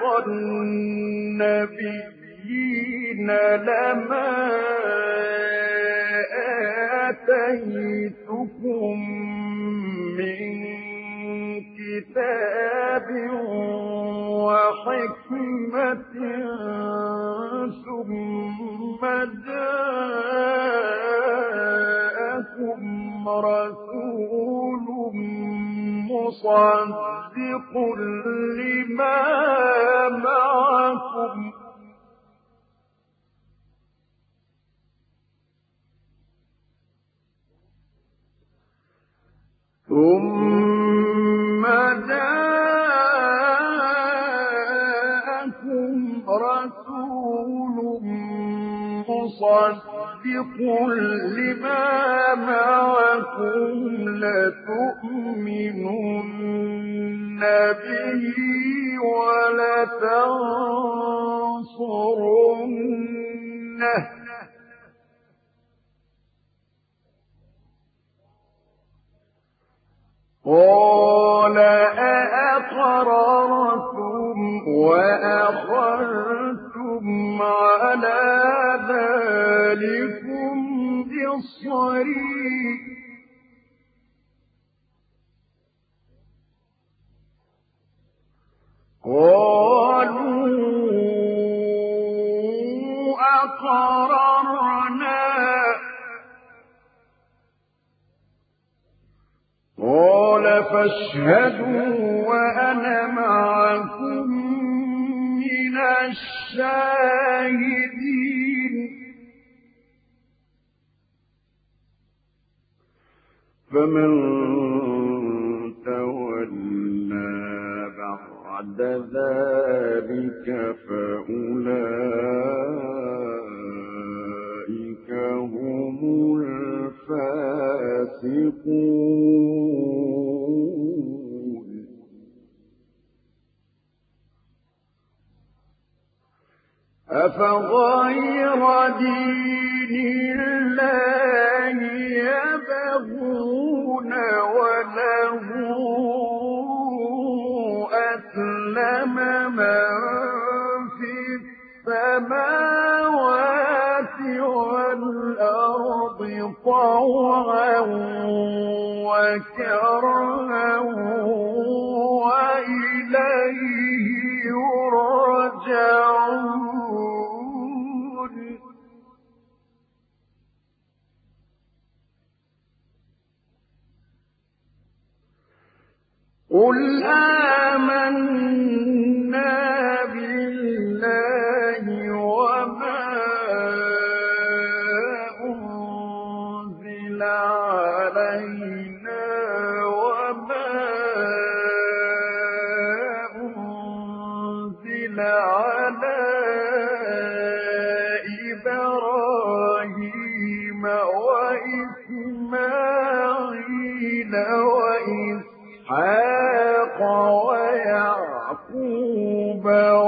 A: النبيين لما آتيتكم من كتاب وحكمة ثم جاءكم رسول مصدق لما معكم ثم جاءكم رسول مصدق لما معكم لتؤمنن به ولتنصرنه قال أأقررتم وأخذتم على ذلكم إصري قالوا أقررنا قال فاشهدوا وأنا معكم من الشاهدين فمن تولى بعد ذلك فأولئك هم الفاسقون أفغير دين الله يبغون وله أسلم من في السماوات والأرض طوعا وكرها وإليه يرجعون قل آمنا بالله وما أنزل علينا وما أنزل على إبراهيم وإسماعيل وإسحاق ويعقوب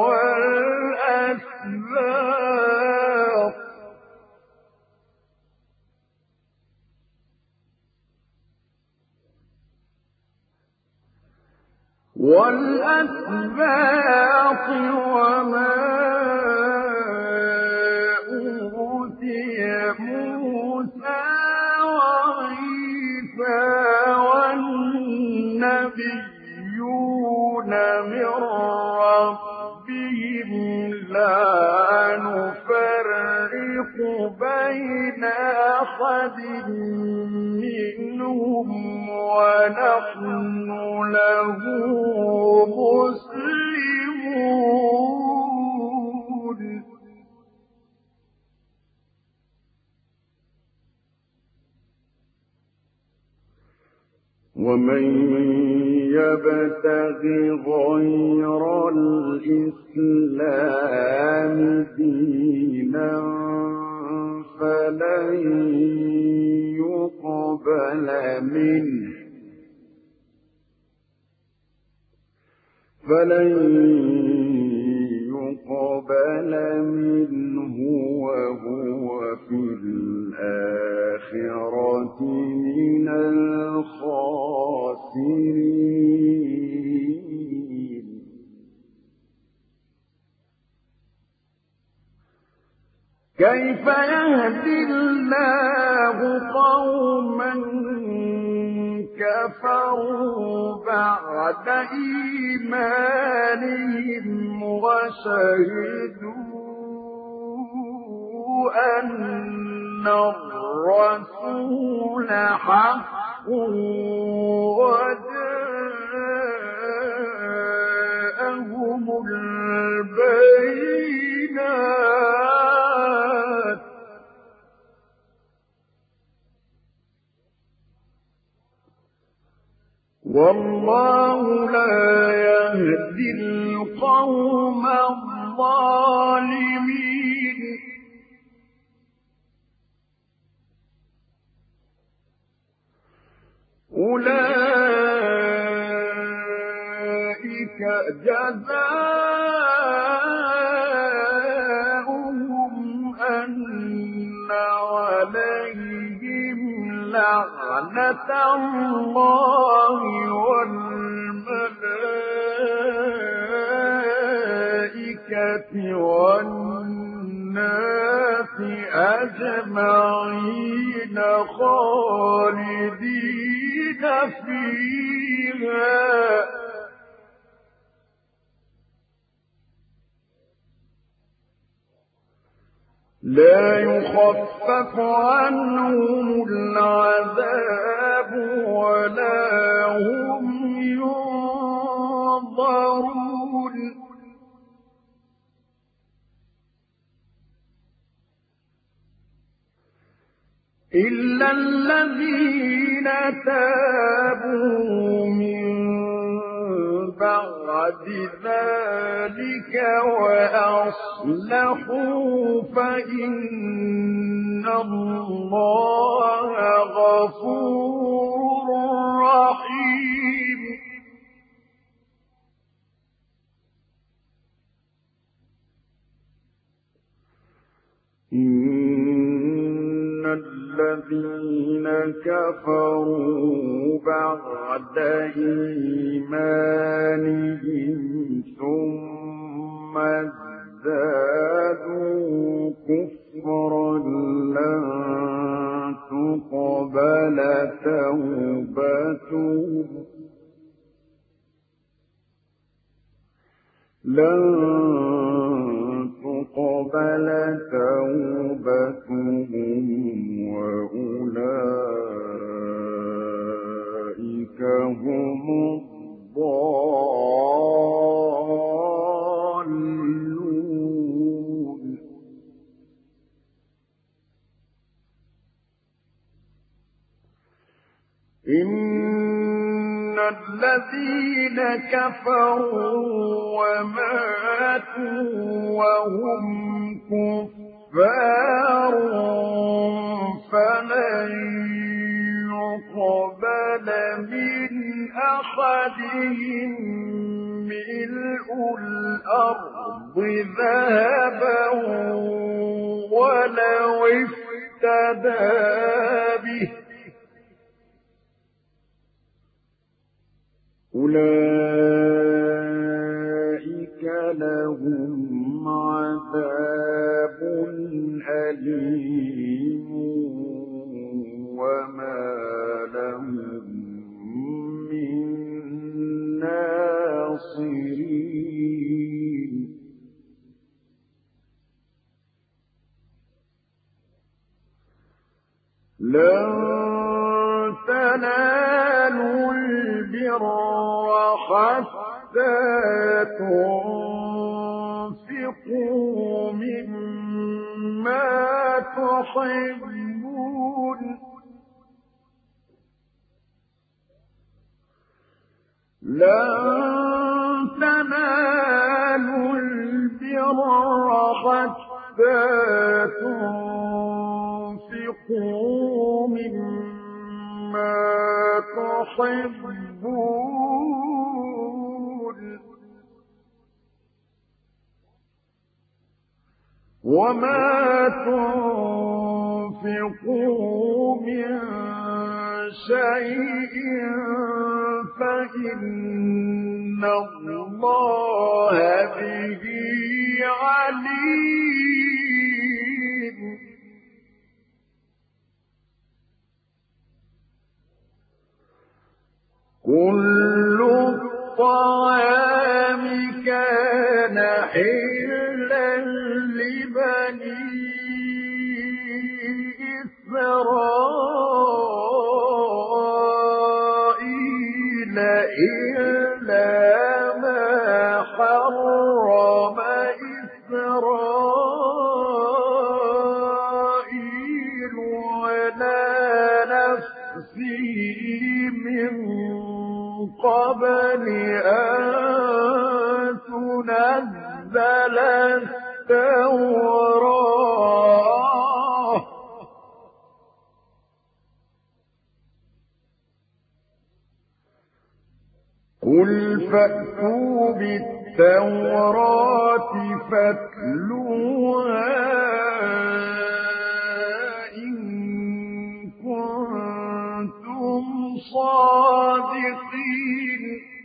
A: والأسباط والأسباط وما أوتي موسى وعيسى والنبيون من ربهم لا نفرق بين أحد منهم ونحن له مسلمون ومن يبتغ غير الإسلام دينا فلن يقبل منه فلن يقبل منه وهو في الآخرة من الخاسرين كيف يهدي الله قوما كفروا بعد إيمانهم وشهدوا أن الرسول حق وجاءهم البينات والله لا يهدي القوم الظالمين أولئك جزاؤهم أن عليهم لعنة الله والملائكة والناس أجمعين خالدين فيها لا يخفف عنهم العذاب ولا هم ينظرون إلا الذين تابوا من بعد ذلك وأصلحوا فإن الله غفور رحيم إن الذين كفروا بعد إيمانهم ثم ازدادوا كفرا لن تقبل توبتهم لن تقبل توبتهم وأولئك هم الظالمون الذين كفروا وماتوا وهم كفار فلن يقبل من أحدهم ملء الأرض ذهبا ولو افتدى به أولئك لهم عذاب أليم وما لهم من ناصرين لن تنالوا البر حتى تنفقوا مما تحبون لن تنالوا البر حتى تنفقوا مما تحبون وما تنفقوا من شيء فإن الله به عليم كل الطعام كان حلا لبني إسرائيل إلا ما حرم إسرائيل على نفسه من قبل أن تنزل التوراة قل فأتوا بالتوراة فاتلوها إن كنتم صادقين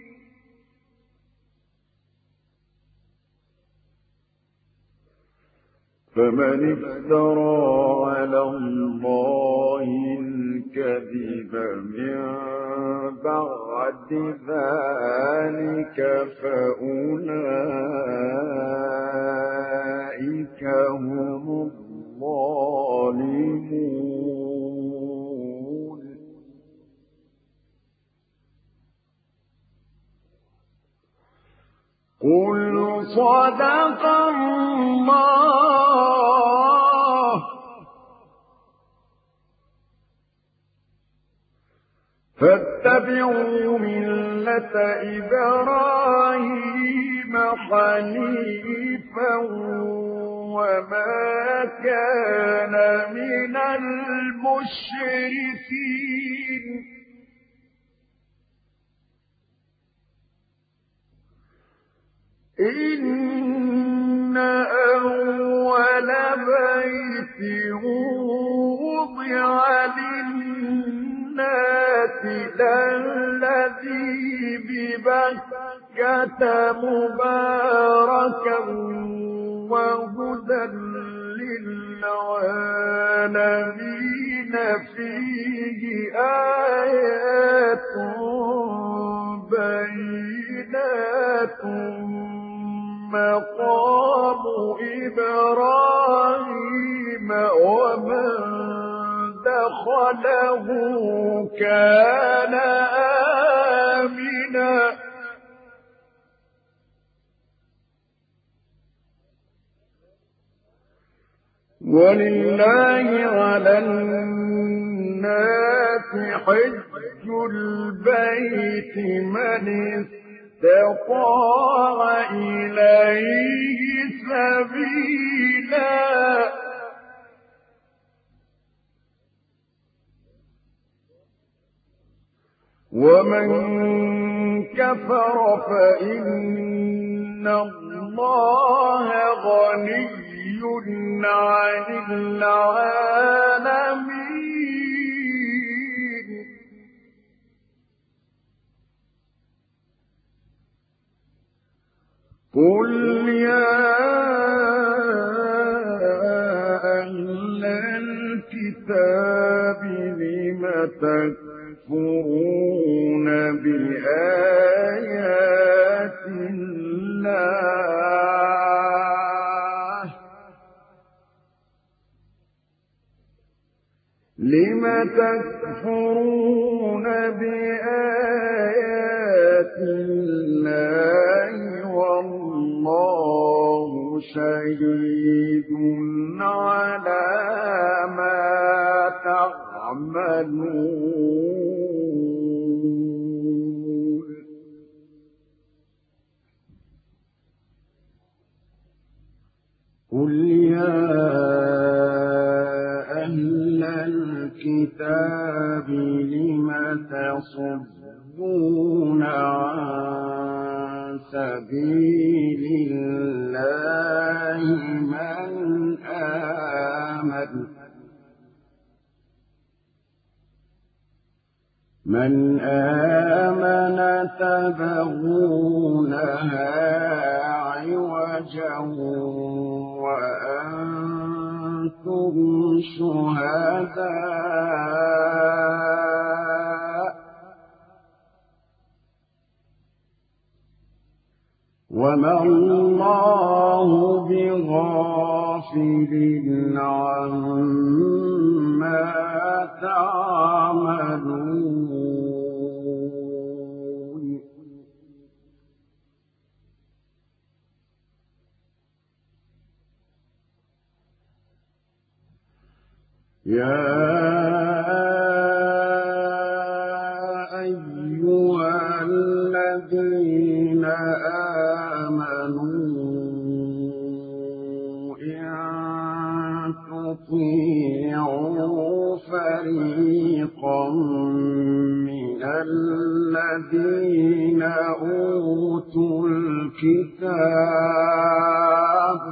A: فمن افترى على الله الكذب من بعد ذلك فأولئك هم الظالمون قل صدق الله فاتبعوا ملة إبراهيم حنيفا وما كان من المشركين إن أول بيت وضع للناس للذي ببكة مباركا وهدى للعالمين فيه آيات بينات مقام إبراهيم ومن دخله كان آمنا ولله على الناس حج البيت من استطاع إليه سبيلا ومن كفر فإن الله غني عن العالمين قل يا أهل الكتاب لم تكفرون بآيات الله لم تكفرون بآيات الله والله شهيد على ما تعملون قل يا أهل الكتاب لم تصدون عن سبيل الله من آمن من آمن تبغونها عوجا وأنتم شهداء وما الله بغافل عما تعملون يا أيها الذين آمنوا إن تطيعوا فريقا من الذين أوتوا الكتاب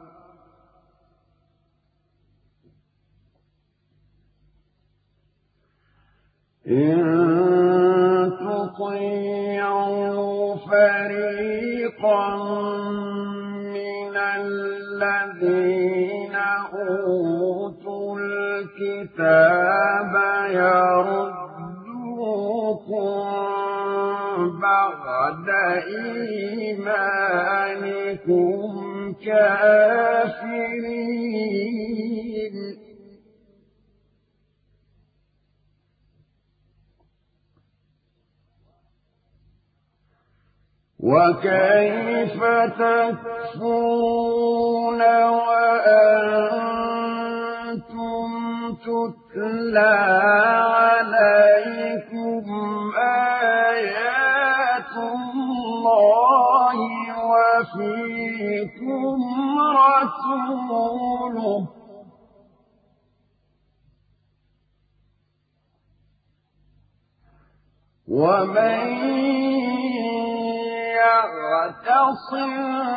A: إن تطيعوا فريقا من الذين أوتوا الكتاب يردوكم بعد إيمانكم كافرين وكيف تكفرون وأنتم تتلى عليكم آيات الله وفيكم رسوله ومن يعتصم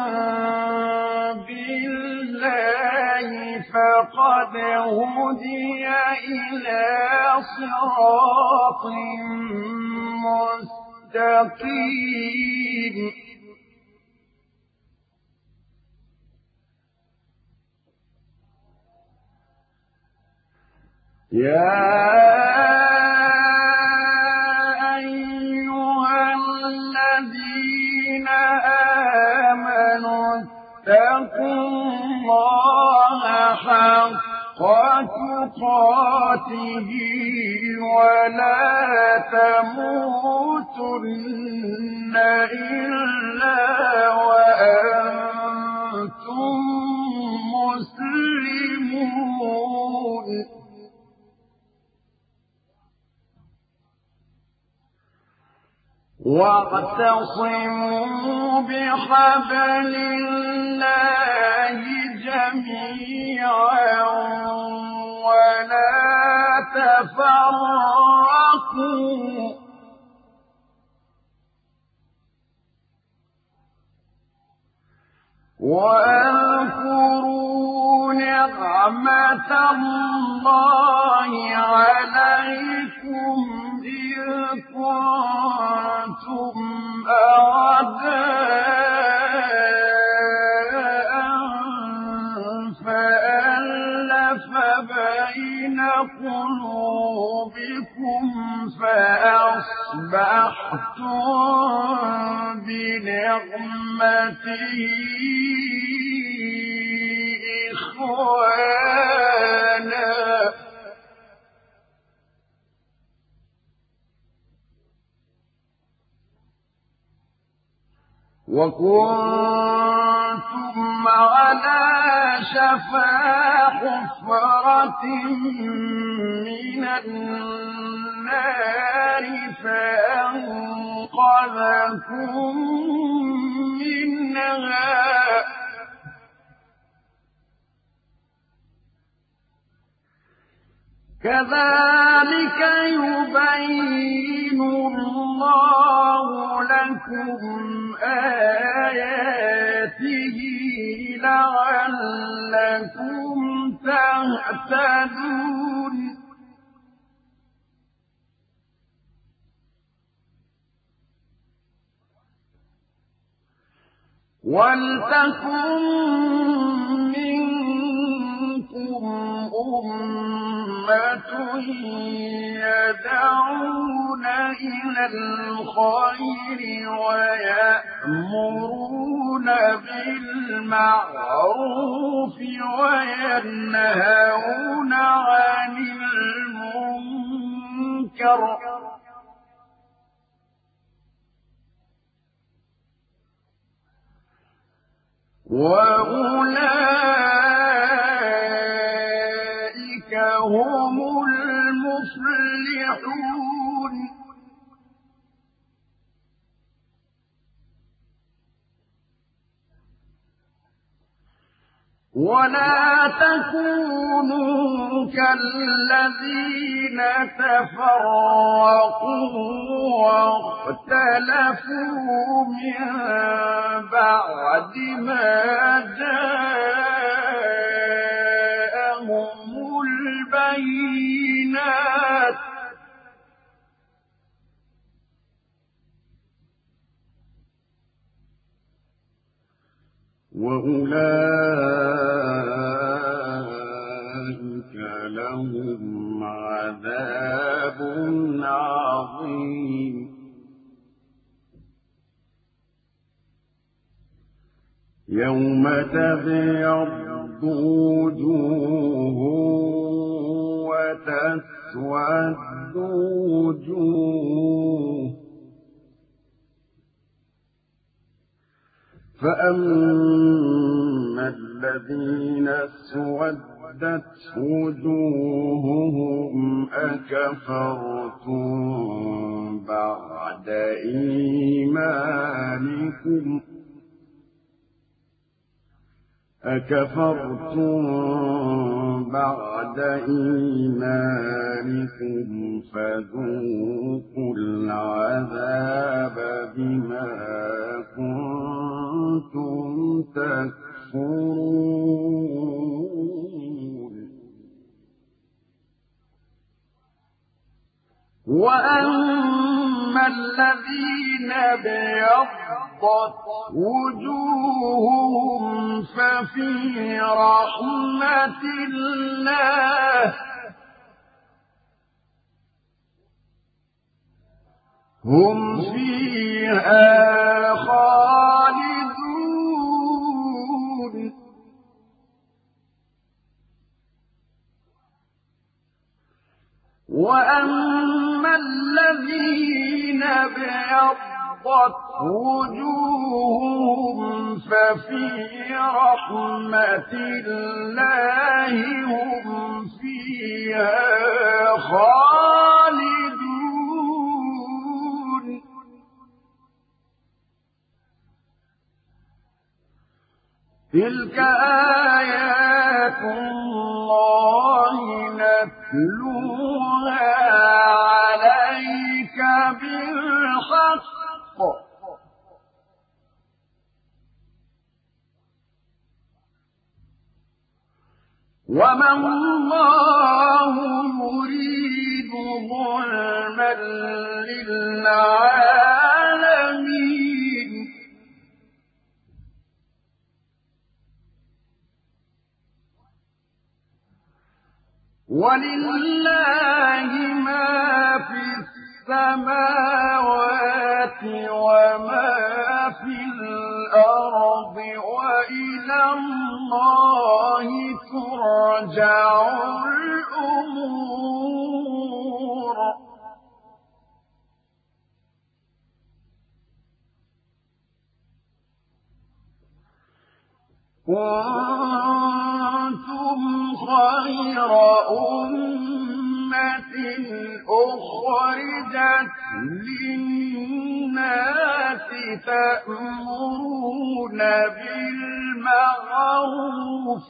A: بالله فقد هدي إلى صراط مستقيم يا اتقوا الله حق تقاته ولا تموتن إلا وأنتم مسلمون واعتصموا بحبل الله جميعا ولا تفرقوا واذكروا نعمة الله عليكم إذ كنتم أعداء فألف بين قلوبكم فأصبحتم بنعمته إخوانا وكنتم على شفا حفرة من النار فأنقذكم منها كذلك يبين الله لكم آياته لعلكم تهتدون ولتكن منكم أمة يدعون إلى الخير ويأمرون بالمعروف وينهون عن المنكر وأولئك هم المفلحون ولا تكونوا كالذين تفرقوا واختلفوا من بعد ما جاءهم البينات وأولئك لهم عذاب عظيم يوم تبيض وجوه وتسود وجوه فأما الذين اسودت وجوههم أكفرتم بعد إيمانكم أكفرتم بعد إيمانكم فذوقوا العذاب بما كنتم تكفرون وأما الذين ابيضت وجوههم ففي رحمة الله هم فيها خالدون وأما الذين ابيضت وجوههم ففي رحمة الله هم فيها خالدون تلك آيات الله نتلوها عليك بالحق وما الله يريد ظلما للعالمين ولله ما في السماوات وما في الأرض وإلى الله ترجع الأمور كنتم خير أمة أخرجت للناس تأمرون بالمعروف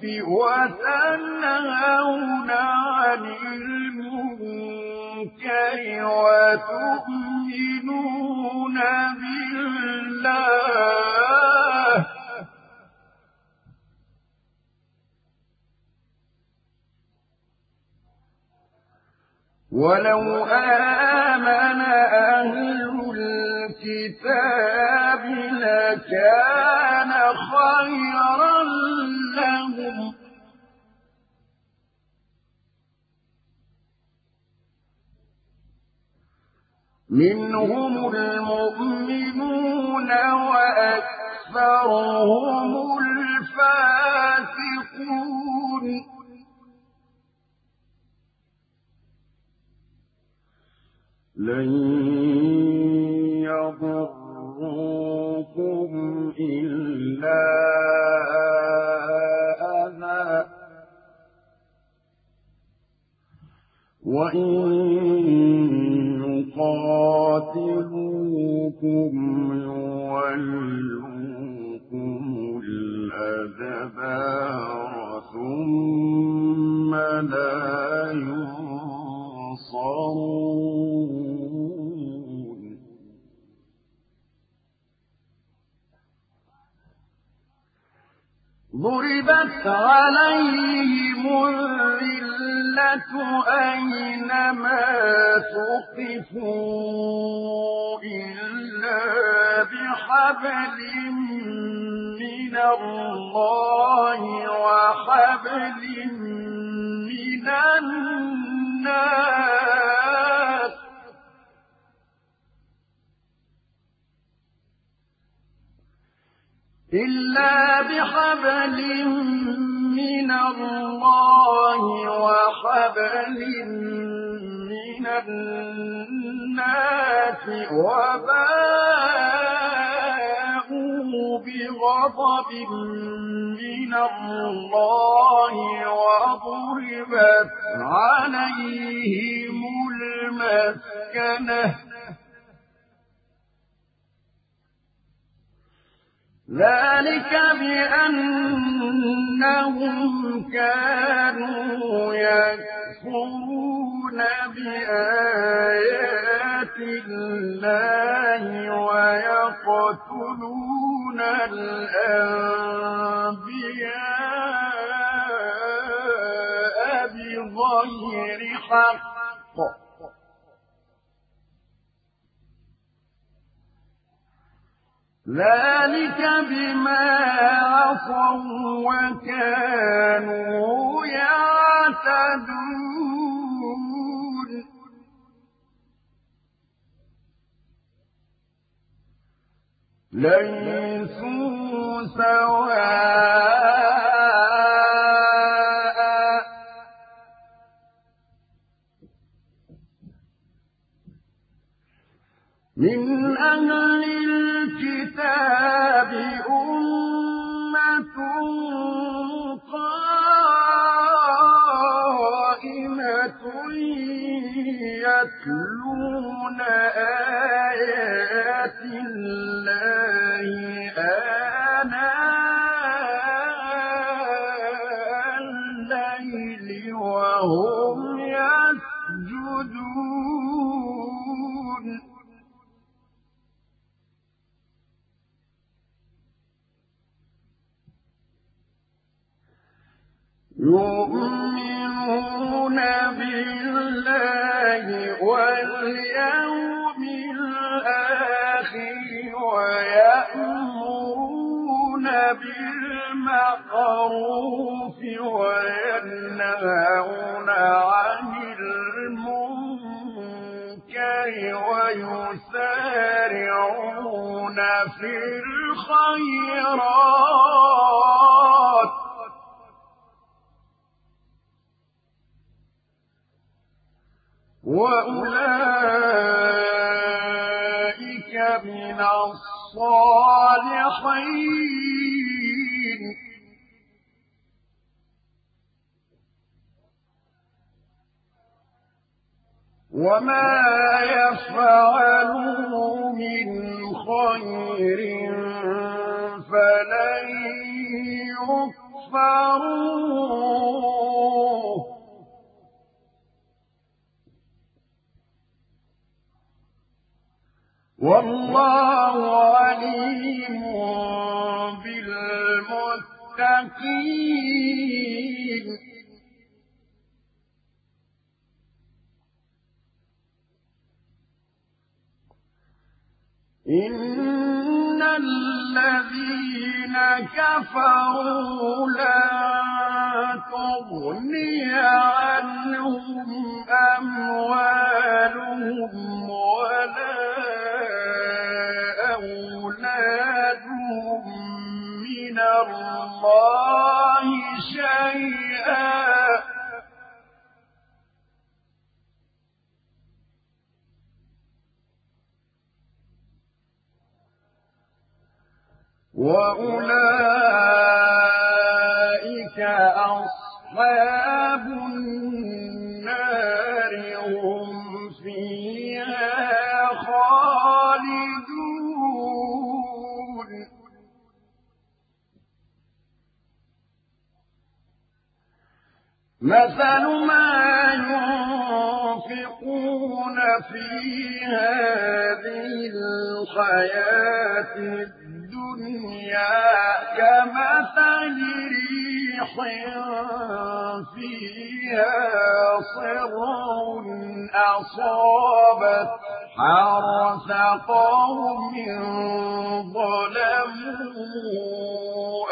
A: وتنهون عن المنكر وتؤمنون بالله ولو آمن أهل الكتاب لكان خيرا لهم منهم المؤمنون وأكثرهم الفاسقون لن يضروكم إلا أذى وإن يقاتلوكم يولوكم الأدبار ثم لا ينصرون ضربت عليهم الذلة أينما ثقفوا إلا بحبل من الله وحبل من الناس إلا بحبل من الله وحبل من الناس وباءوا بغضب من الله وضربت عليهم المسكنة ذلك بأنهم كانوا يكفرون بآيات الله ويقتلون الأنبياء بغير حق ذلك بما عصوا وكانوا يعتدون ليسوا سواء من أهل الكتاب أمة قائمة يتلون آيات الله آناء وهم يسجدون يؤمنون بالله واليوم الآخر ويأمرون بالمعروف وينهون عن المنكر ويسارعون في الخيرات وأولئك من الصالحين وما يفعلوا من خير فلن يكفروه والله عليم بالمتقين إن الذين كفروا لا تغني عنهم أموالهم ولا أولادهم من الله شيئا وأولئك أصحاب النار هم فيها خالدون مثل ما ينفقون في هذه الحياة الدنيا كمثل ريح فيها صر أصابت حرث قوم ظلموا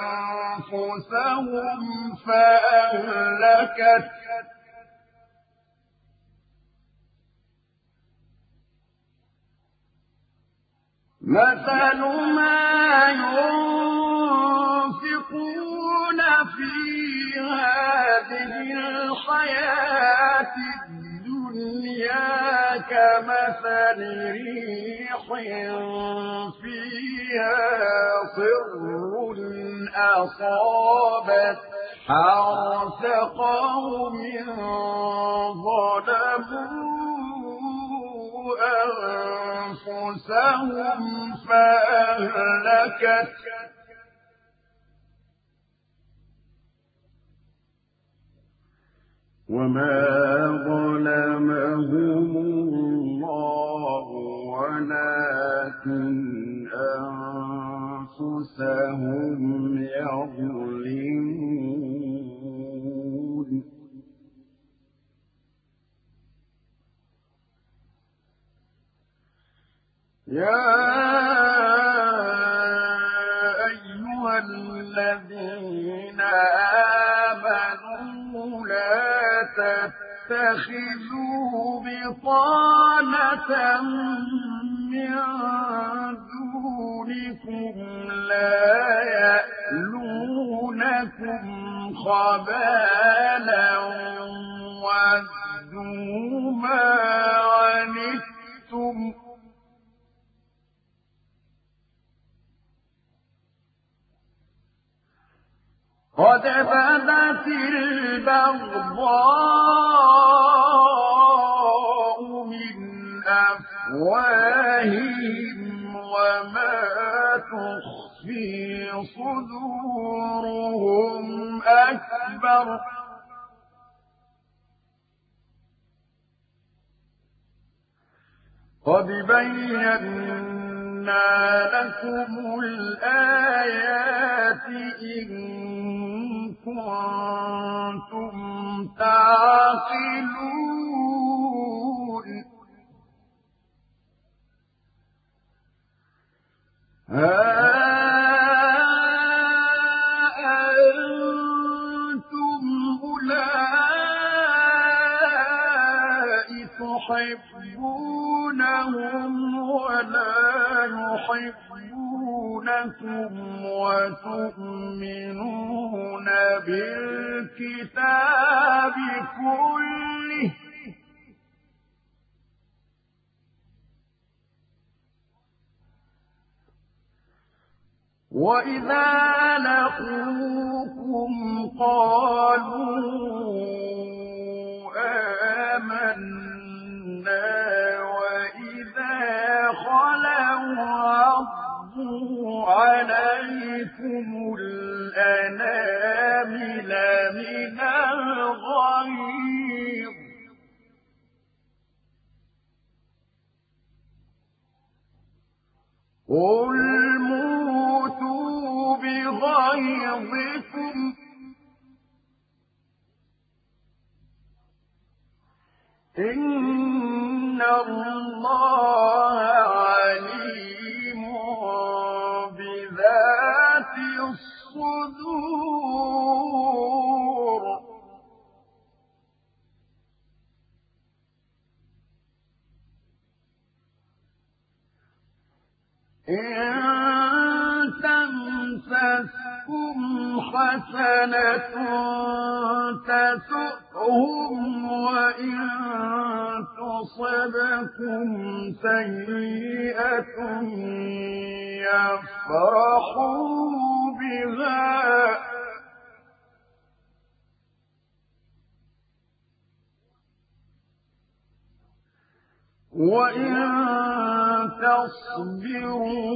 A: أنفسهم فأهلكت مثل ما ينفقون في هذه الحياة الدنيا كمثل ريح فيها صر أصابت حرث قوم ظلموا أنفسهم فأهلكت وما ظلمهم الله ولكن أنفسهم يظلمون يا أيها الذين آمنوا لا تتخذوا بطانة من دونكم لا يألونكم خبالا ودوا ما عنتم قد بدت البغضاء من أفواههم وما تخفي صدورهم أكبر قد بينا لكم الآيات إن كنتم تعقلون ها أنتم أولئك تحبونهم ولا يحبونكم وتؤمنون بالكتاب كله وإذا لقوكم قالوا آمنا وإذا خلوا عضوا عليكم الأنامل من الغيظ قل موتوا بغيظكم إن الله عليم بذات الصدور إن تمسسكم حسنة تسؤهم وإن تصبكم سيئة يفرحوا بها وإن تصبروا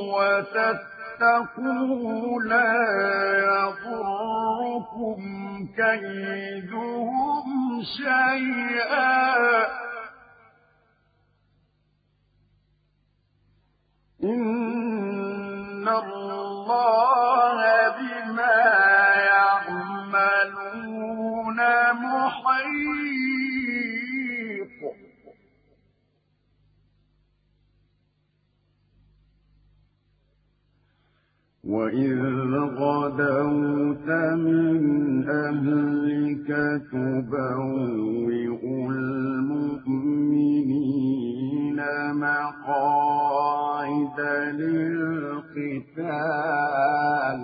A: وتتقوا لا يضركم كيدهم شيئا إن الله بما يعملون محيط وإذ غدوت من أهلك تبوئ المؤمنين مقاعد للقتال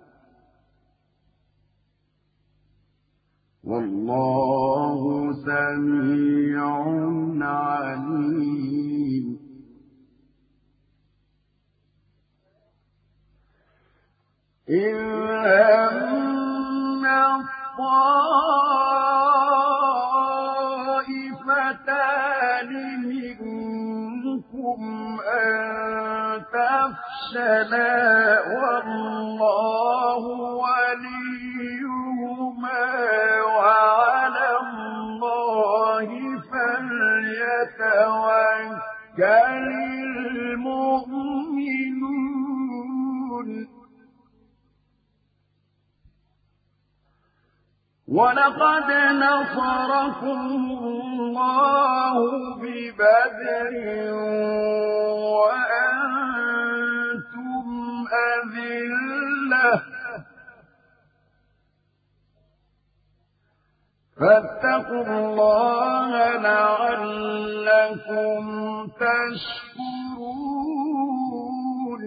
A: والله سميع عليم إذ هم الطائفتان منكم أن تفشلا والله وليهما وعلى الله فليتوكل المؤمنون ولقد نصركم الله ببدر وأنتم أذلة فاتقوا الله لعلكم تشكرون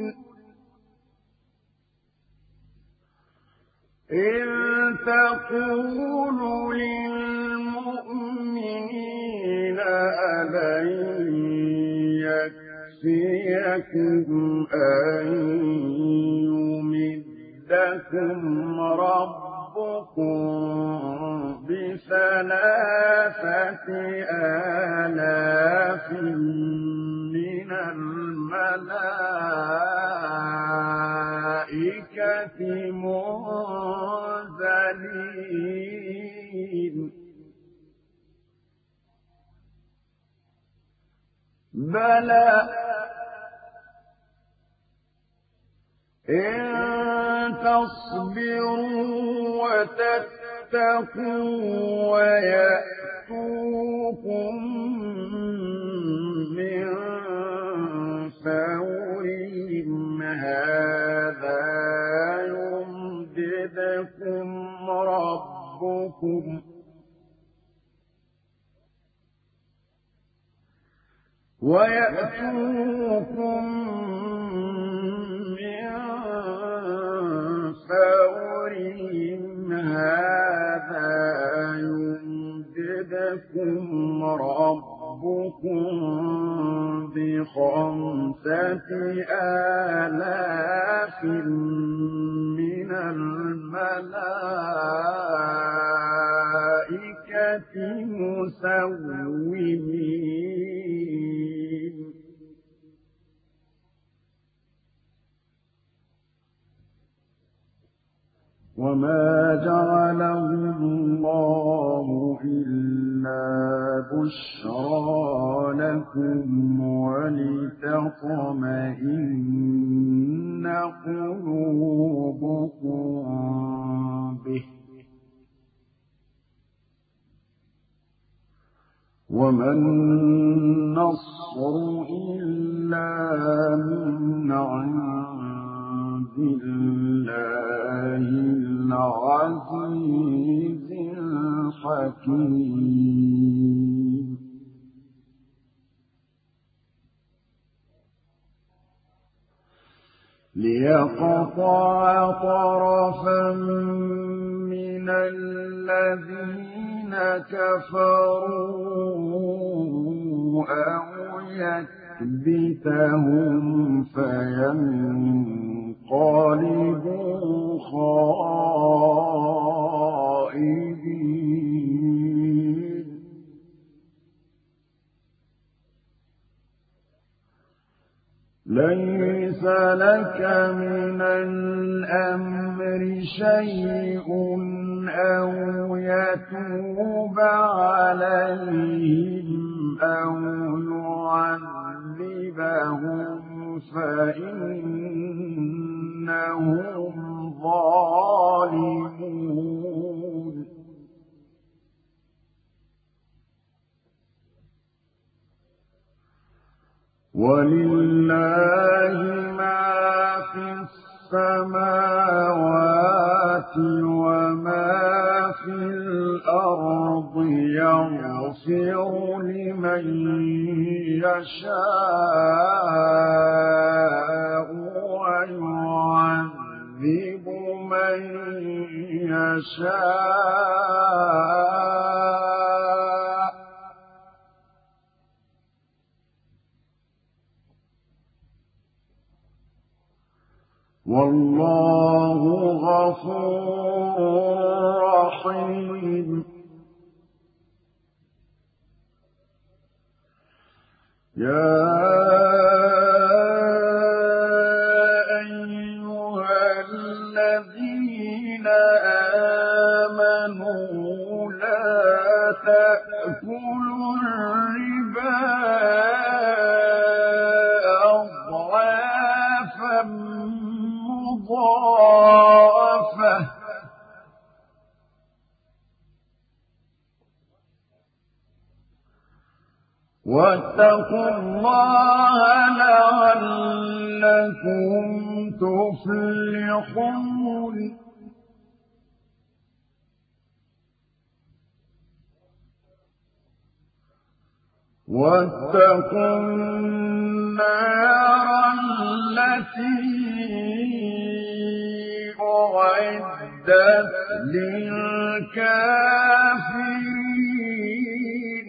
A: إذ تقول للمؤمنين ألن يكفيكم أن يمدكم ربكم بثلاثة آلاف من الملائكة منزلين بلى إن تصبروا وتتقوا ويأتوكم من فورهم هذا يمددكم ربكم ويأتوكم من فورهم هذا يمددكم ربكم بخمسة آلاف من الملائكة مسومين وما جعله الله إلا بشرى لكم ولتطمئن قلوبكم به وما النصر إلا من عند الله العزيز الحكيم ليقطع طرفا من الذين كفروا أو يكبتهم فينقلبوا خائبين ليس لك من الأمر شيء أو يتوب عليهم أو يعذبهم فإنهم ظالمون ولله ما في السماوات وما في الأرض يغفر لمن يشاء ويعذب من يشاء والله غفور رحيم يا أيها الذين آمنوا لا تأكلوا الربا أضعافا مضاعفة واتقوا الله لعلكم تفلحون واتقوا النار التي أعدت للكافرين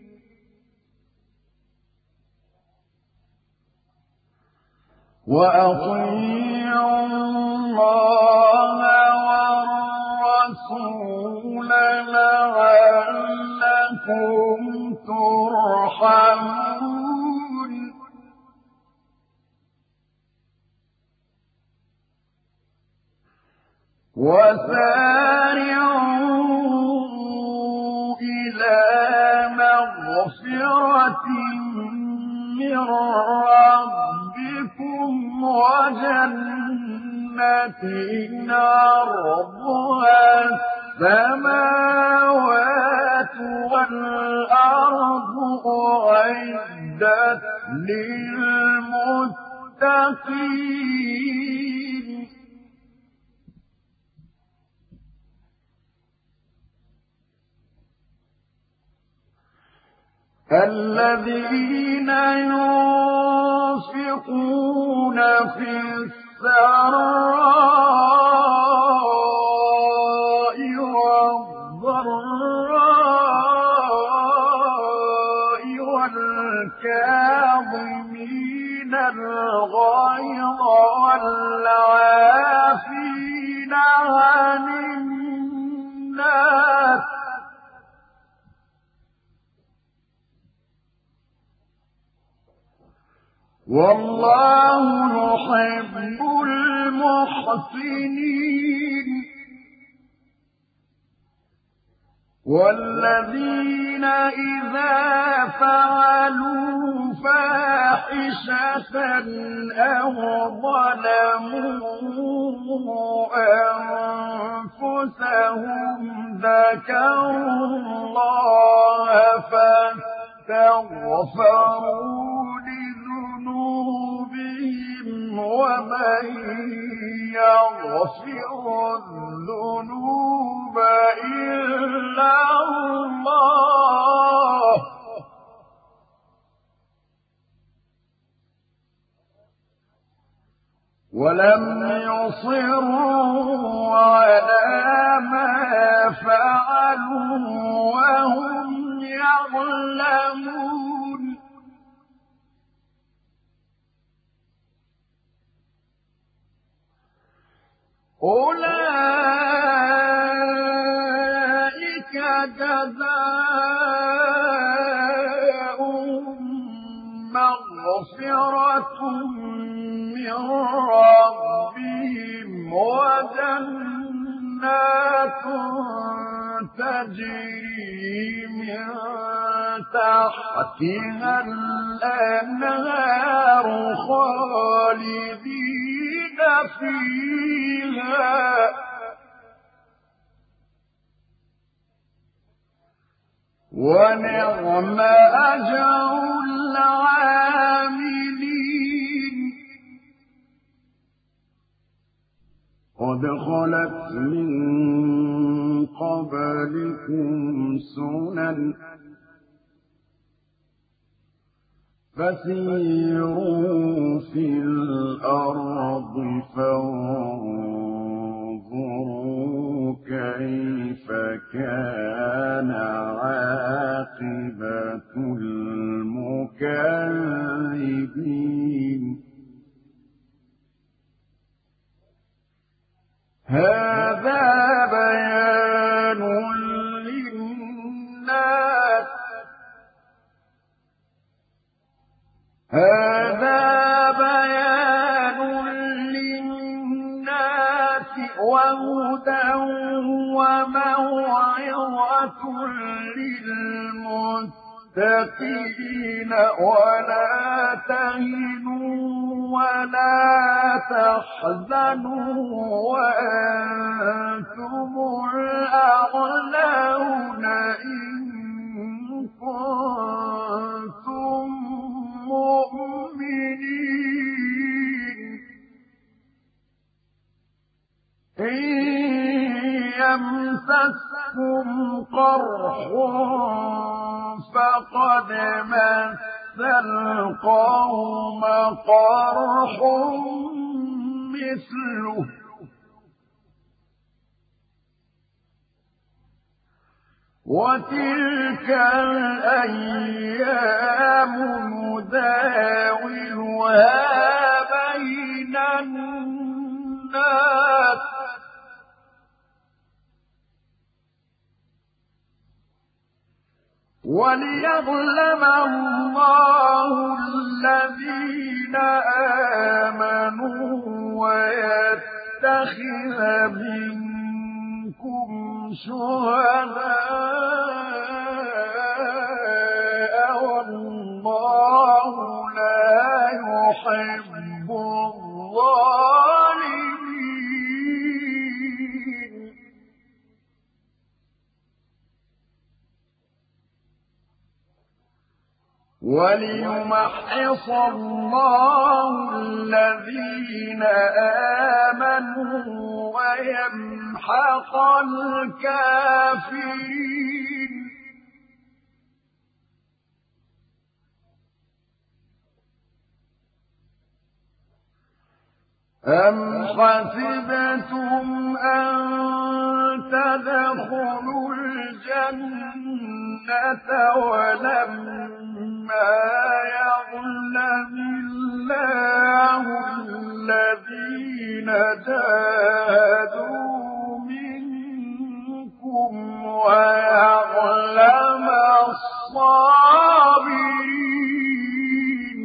A: وأطيعوا الله والرسول لعلكم ترحمون وسارعوا إلى مغفرة عرضها السماوات والأرض أعدت للمتقين الذين ينفقون في السراء والضراء والكاظمين الغيظ والعافين عن الناس والله يحب المحسنين والذين إذا فعلوا فاحشة أو ظلموا أنفسهم ذكروا الله فاستغفروا لذنوبهم ومن يغفر الذنوب إلا الله ولم يصروا على ما فعلوا وهم يعلمون أولئك جزاؤهم مغفرة من ربهم وجنات تجري من تحتها الأنهار خالدين فيها ونعم أجر العاملين قد خلت من قبلكم سنن فسيروا في الأرض فانظروا كيف كان عاقبة المكذبين هذا بيان للناس هذا بيان للناس وهدى وموعظة للمتقين ولا تهنوا ولا تحزنوا وأنتم الأعلون إن كنتم مؤمنين إن يمسسكم قرح فقد مس القوم قرح مثله وتلك الأيام نداولها بين الناس وليظلم الله الذين آمنوا ويتخذ منكم شهداء والله لا يحب الظالمين وليمحص الله الذين آمنوا ويمحق الكافرين. أم حسبتم أن تدخلوا الجنة ولما يعلم الله الذين جاهدوا منكم ويعلم الصابرين.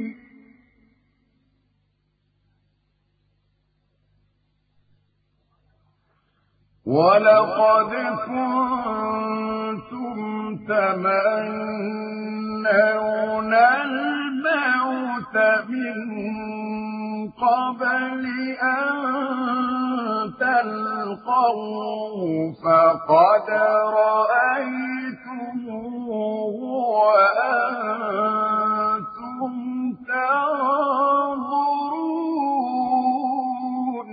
A: ولقد كنتم تمنون الموت من قبل أن تلقوه فقد رأيتموه وأنتم تنظرون.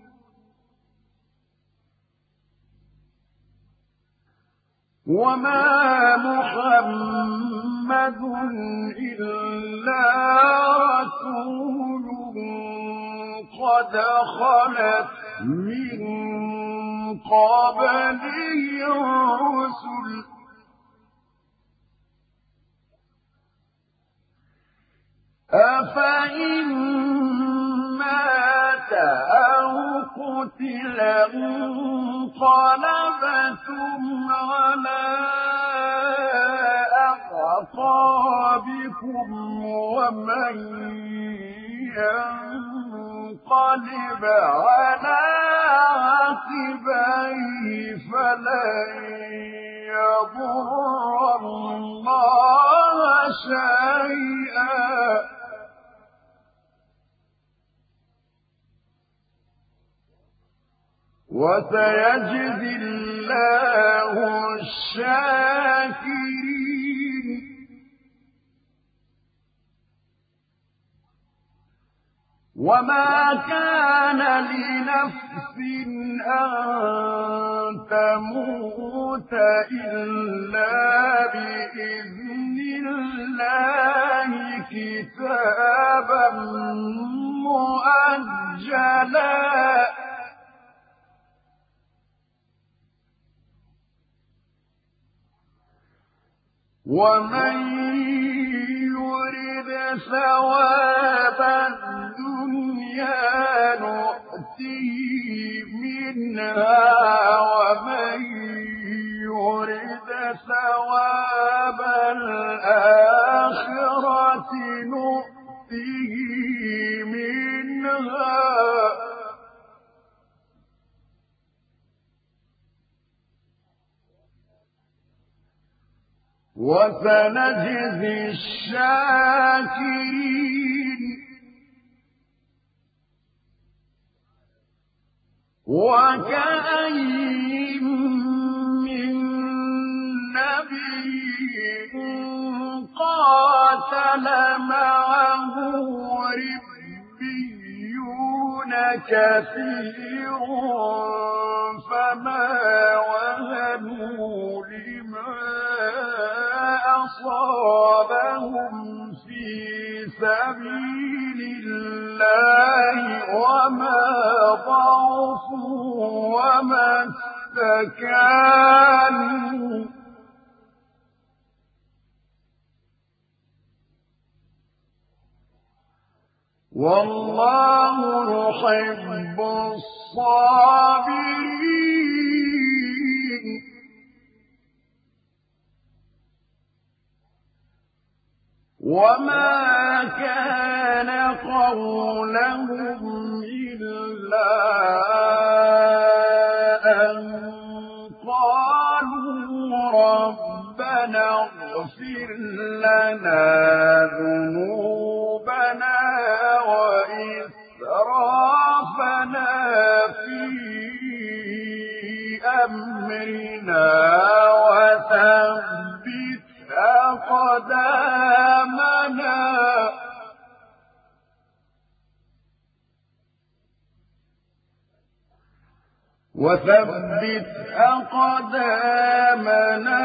A: وما محمد إلا رسول قد خلت من قبله الرسل أفإن مات أو قتل انقلبتم على أعقابكم ومن ينقلب على عقبيه فلن يضر الله شيئا وسيجزي الله الشاكرين. وما كان لنفس أن تموت إلا بإذن الله كتابا مؤجلا ومن يرد ثواب الدنيا نؤته منها ومن يرد ثواب الآخرة نؤته منها وسنجزي الشاكرين. وكأين من نبي قاتل معه ربيون كثير فما وهنوا لما أصابهم في سبيل الله وما ضعفوا وما استكانوا والله يحب الصابرين. وما كان قولهم إلا أن قالوا ربنا اغفر لنا ذنوبنا وإسرافنا في أمرنا وثبت أقدامنا وثبت أقدامنا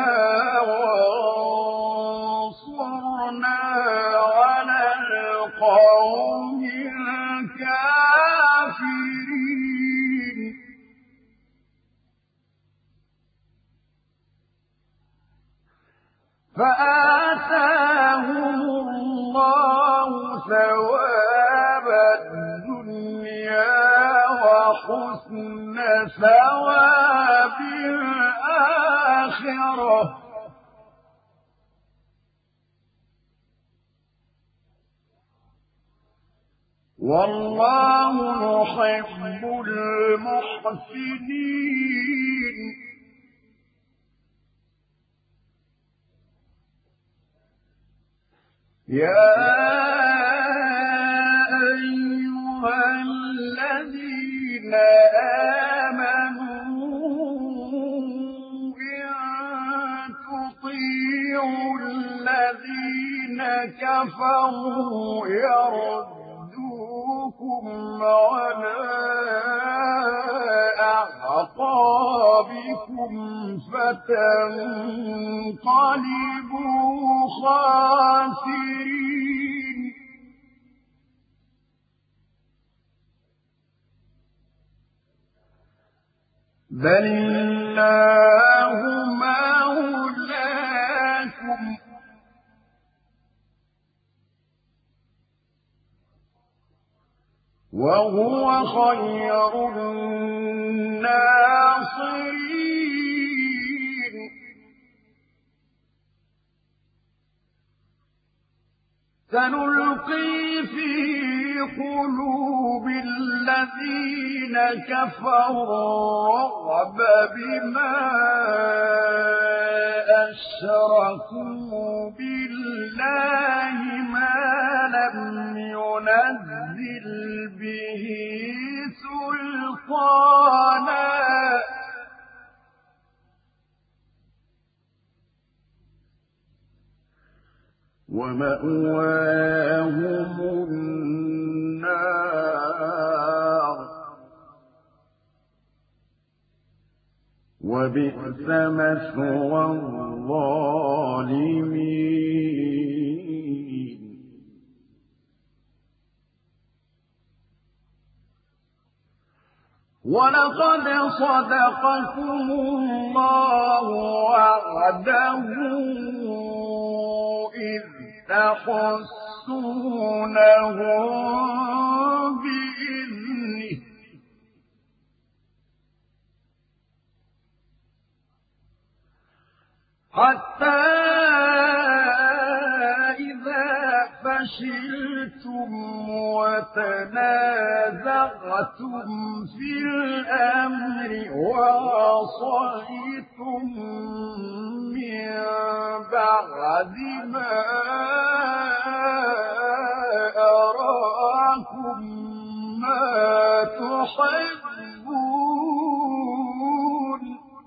A: وانصرنا على القوم الكافرين فآتاهم الله ثواب الدنيا وحسن ثواب الآخرة والله يحب المحسنين يا أيها الذين آمنوا إن تطيعوا الذين كفروا يردوكم على أعقابكم فتنقلبوا خاسرين بل الله مولاكم وهو خير الناصرين سنلقي في قلوب الذين كفروا الرعب بما أشركوا بالله ما لم ينزل به سلطانا ومأواهم النار وبئس مثوى الظالمين ولقد صدقكم الله وعده إذ تحسونهم بإذنه حتى إذا فشلتم وتنازعتم في الأمر وعصيتم من بعد ما أراكم ما تحبون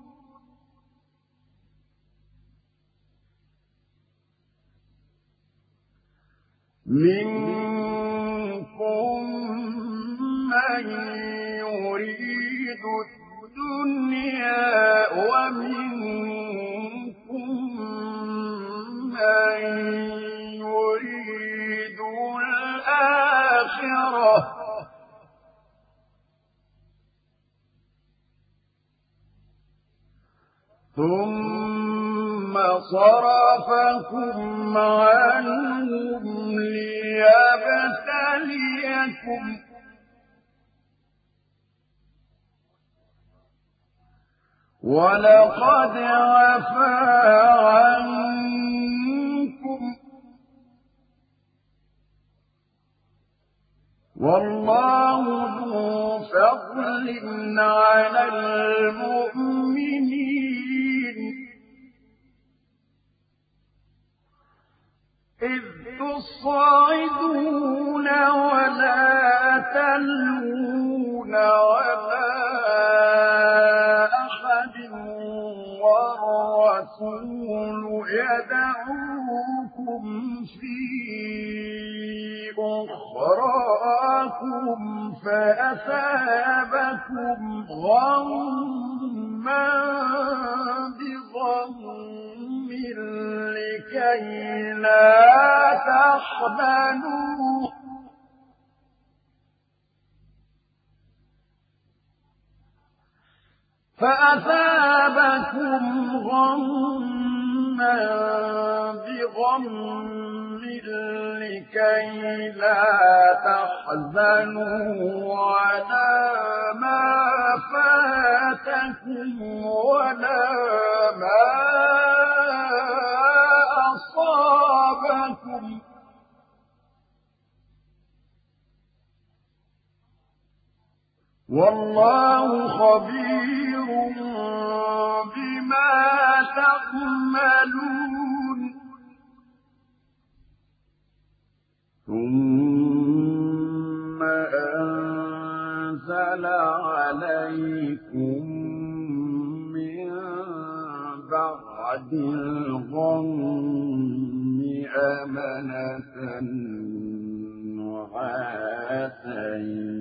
A: منكم من يريد الدنيا ومنكم من يريد الآخرة ثم صرفكم عنهم ليبتليكم ولقد عفا عنكم والله ذو فضل على المؤمنين إذ تصعدون ولا تلوون على أحد والرسول يدعوكم في أخراكم فأثابكم غما بغم لكي لا تحزنوا فأثابكم غما بغم لكي لا تحزنوا على ما فاتكم ولا ما أصابكم والله خبير بما تعملون ثم أنزل عليكم من بعد الغم أمنة نعاسا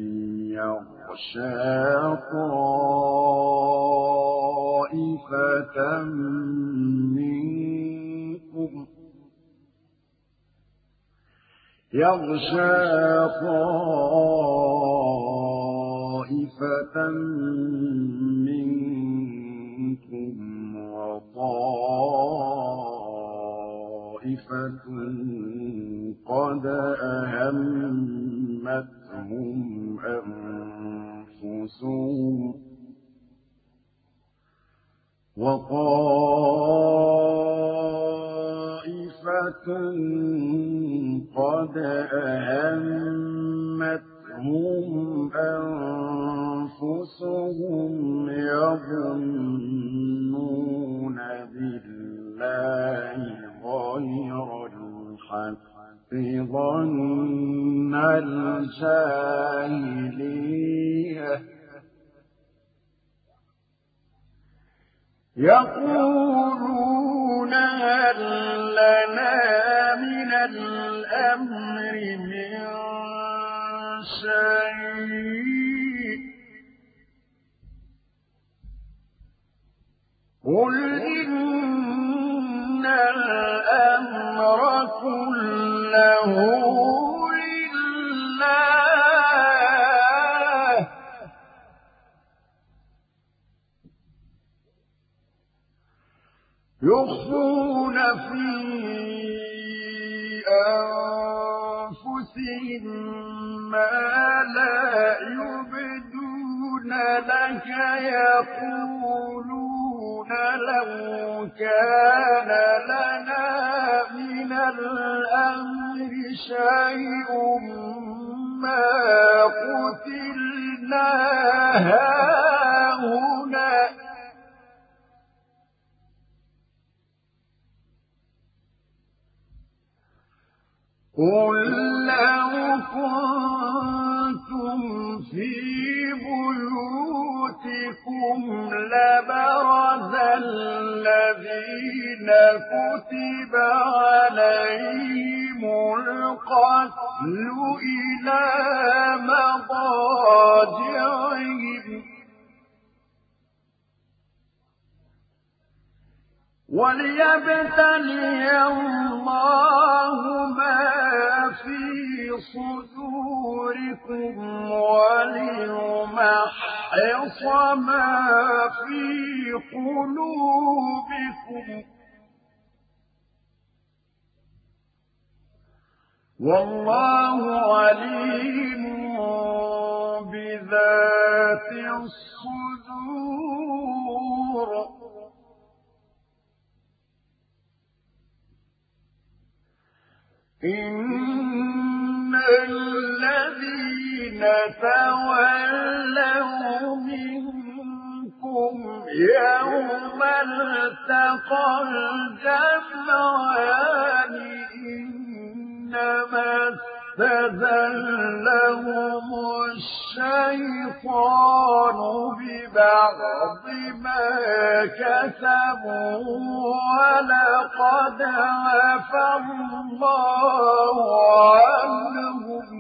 A: يغشى طائفة منكم يغشى طائفة منكم وطائفة قد أهمتهم أنفسهم وطائفة قد أهمتهم أنفسهم يظنون بالله غير الحق ظن الجاهلية يقولون هل لنا من الأمر من شيء قل إن الأمر كله لله يخفون في أنفسهم ما لا يبدون لك يقولون لو كان لنا من الأمر شيء ما قتلنا هاهنا قل لو كنتم في بيوتكم لبرز الذين كتب عليهم القتل إلى مضاجعهم وليبتلي الله ما في صدوركم وليمحص ما في قلوبكم والله عليم بذات الصدور إن الذين تولوا منكم يوم التقى الجمعان إنما استزلهم الشيطان ببعض ما كسبوا ولقد ولقد عفا الله عنهم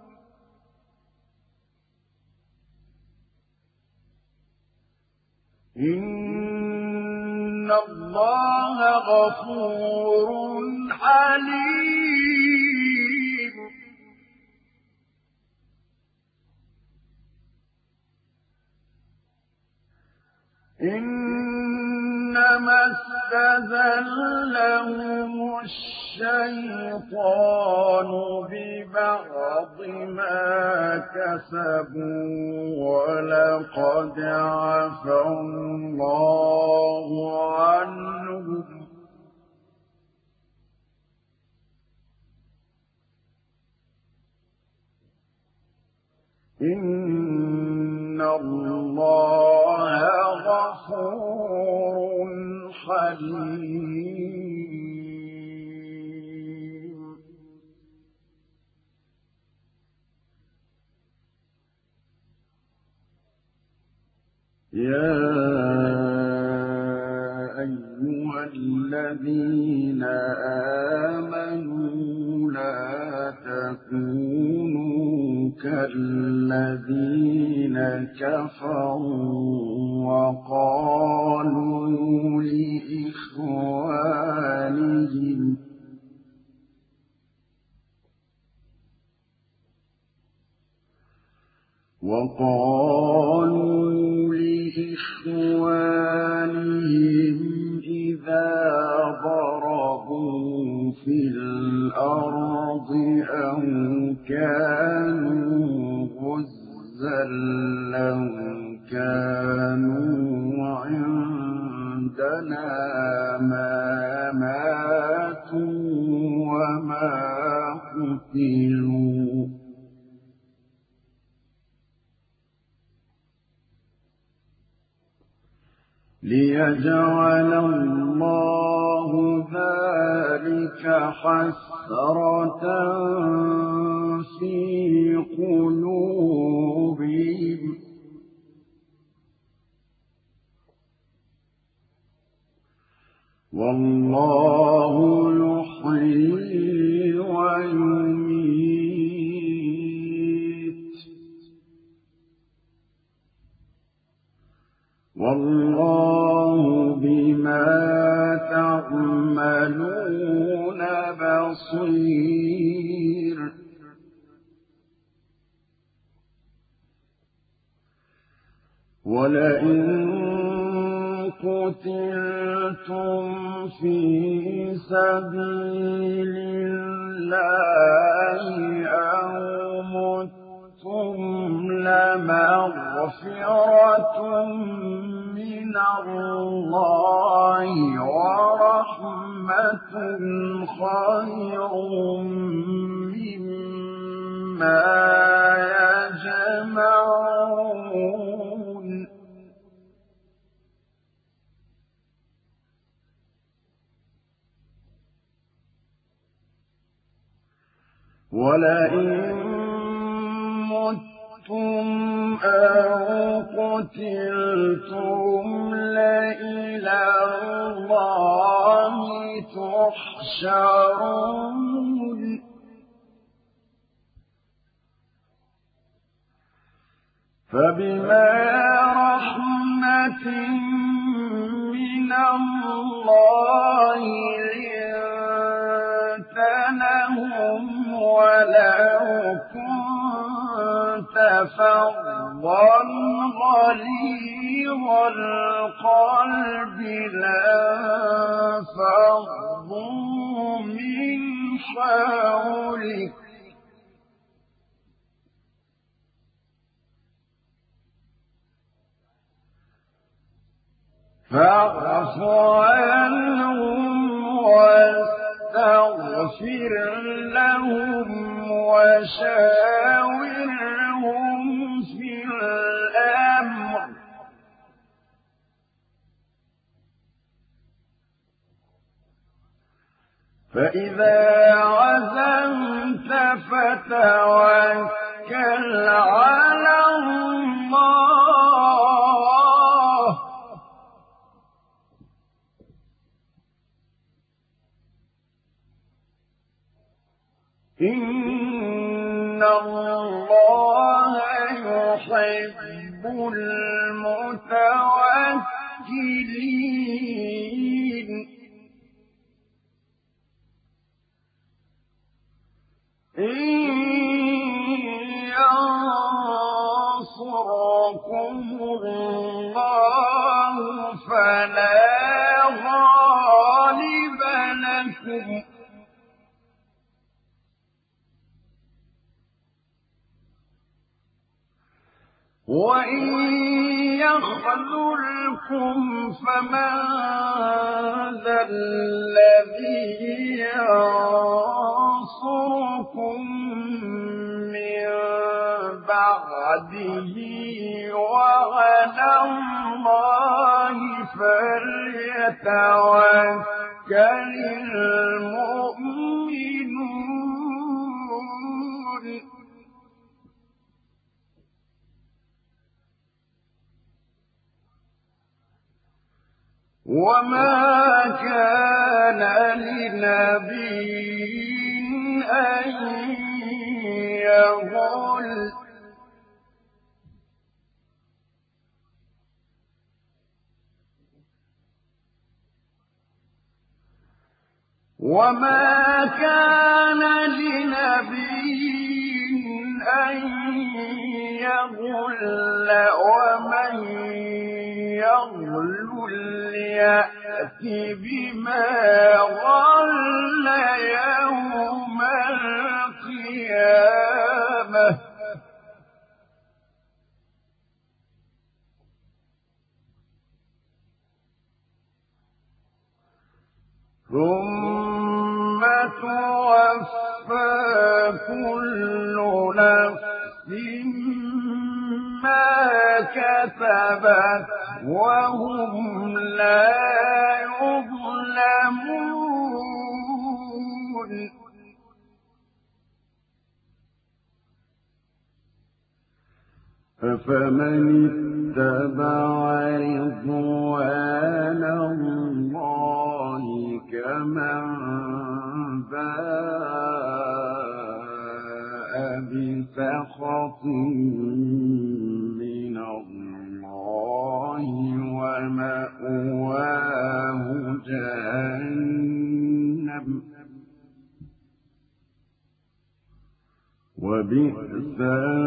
A: إن الله غفور حليم إنما استزلهم الشيطان ببعض ما كسبوا ولقد عفا الله عنهم إن الله غفور حليم يا أيها الذين آمنوا لا تكونوا كالذين كفروا وقالوا لإخوانهم وقالوا لإخوانهم إذا ضربوا في الأرض أو كانوا غزا لو كانوا عندنا ما ماتوا وما قتلوا ليجعل الله ذلك حسرة في قلوبهم والله يحيي ويميت والله بما تعملون بصير ولئن قتلتم في سبيل الله أو متم لمغفرة من الله ورحمة خير مما يجمعون ولئن متم أو قتلتم لإلى الله تحشرون فبما رحمة من الله لنت لهم ولو كنت فظا غليظ القلب لانفضوا من حولك فاعف عنهم واستغفر لهم وشاورهم في الأمر فإذا عزمت فتوكل على الله إن الله يحب المتوكلين إن ينصركم الله فلا غالب لكم وإن يخذلكم فمن ذا الذي ينصركم من بعده وعلى الله فليتوكل المؤمنون وما كان لنبي أن يغل وما كان لنبي أن يغل ومن يغل يأت بما غل يوم القيامة ثم توفى كل نفس ما كسبت وهم لا يظلمون أفمن اتبع رضوان الله كمن باء بسخط من الله ومأواه جهنم وبئس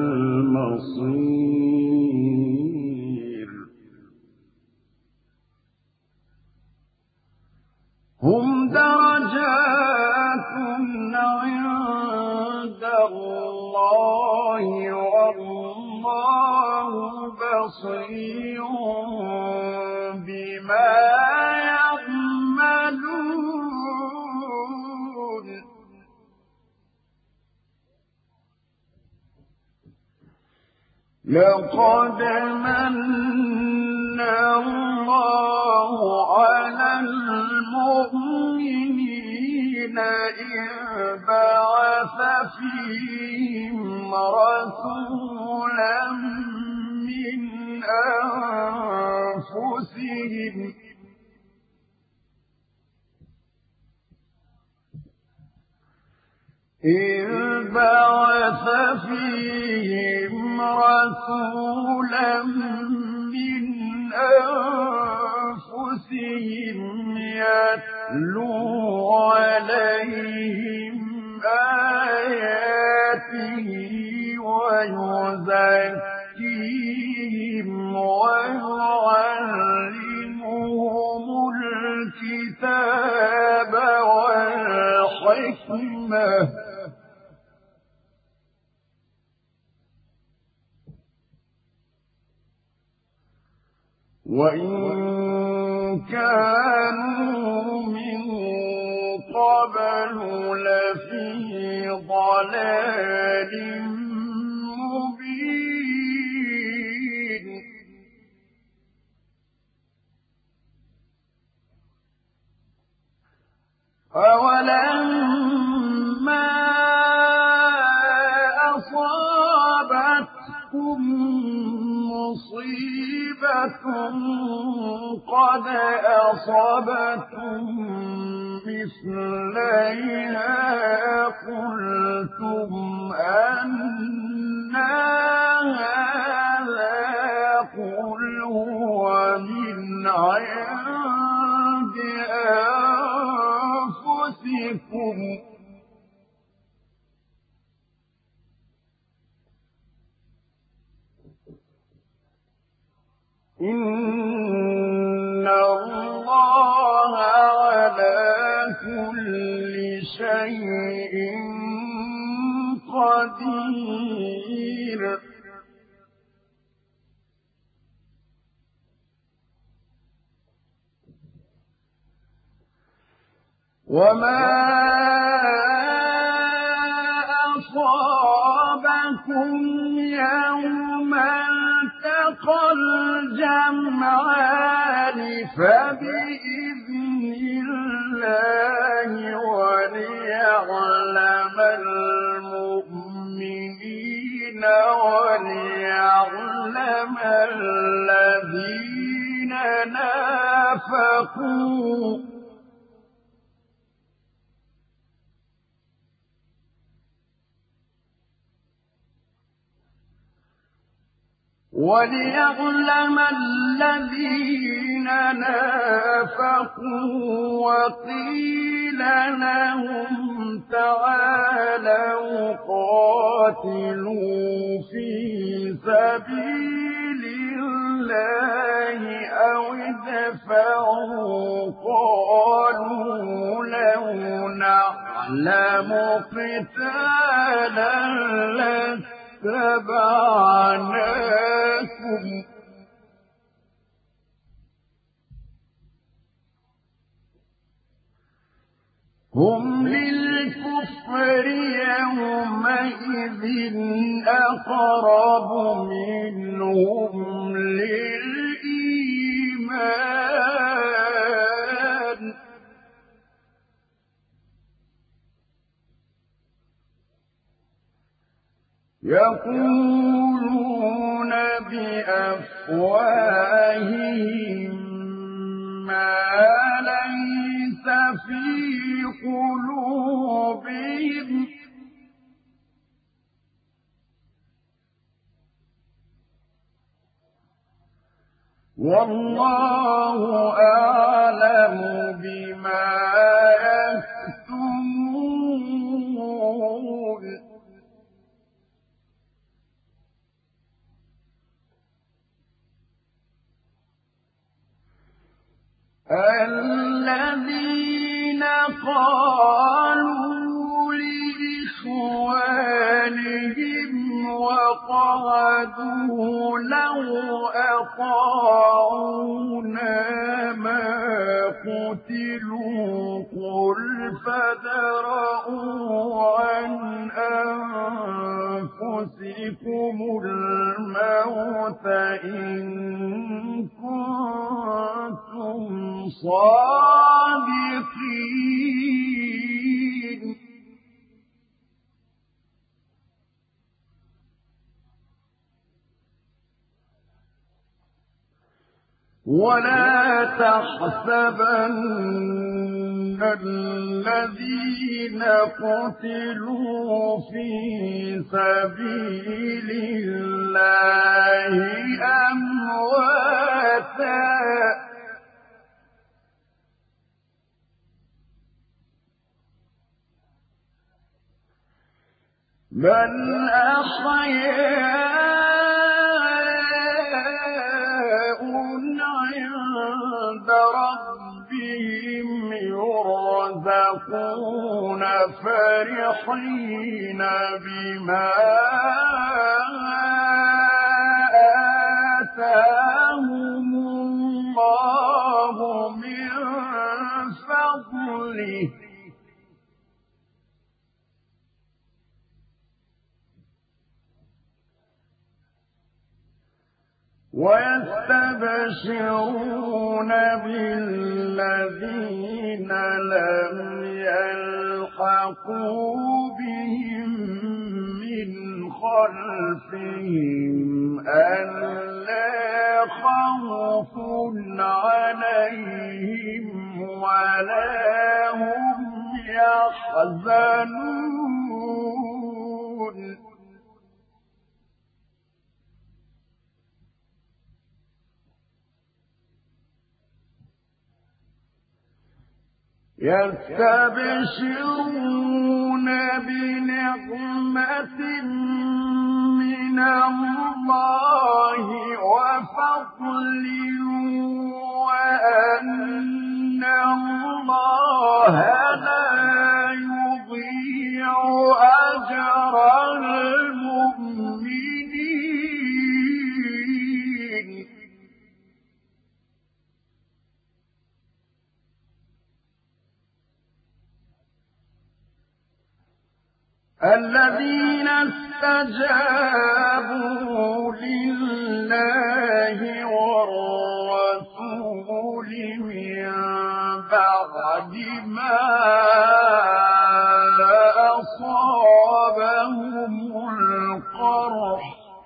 A: المصير هم درجات عند الله والله بصير بما يعملون لقد من الله على المؤمنين إذ بعث فيهم رسولا من أنفسهم إذ بعث فيهم رسولا من أنفسهم يتلو عليهم آياته ويزكيهم ويعلمهم الكتاب والحكمة وإن كانوا من قبل لفي ضلال مبين أولما أصابتكم مصيبة قد أصبتم مثليها قلتم أنى هذا قل هو من عند أنفسكم إن الله على كل شيء قدير وما أصابكم يوم التقى الجمعان فبإذن الله وليعلم المؤمنين وليعلم الذين نافقوا وليعلم الذين نافقوا وقيل لهم تعالوا قاتلوا في سبيل الله أو ادفعوا قالوا لو نعلم قتالا لاتبعناكم هم للكفر يومئذ أقرب منهم للإيمان يقولون بأفواههم ما ليس في قلوبهم والله أعلم بما يكتمون الذين قالوا لإخوانهم وقعدوا لو أطاعونا ما قتلوا قل فادرءوا عن أنفسكم الموت إن كنتم صادقين ولا تحسبن الذين قتلوا في سبيل الله أمواتا بل أحياء عند ربهم يرزقون فرحين بما آتاهم الله من فضله ويستبشرون بالذين لم يلحقوا بهم من خلفهم ألا خوف عليهم ولا هم يحزنون يستبشرون بنعمة من الله وفضل وأن الله لا يضيع أجر المؤمنين. الذين استجابوا لله والرسول من بعد ما أصابهم القرح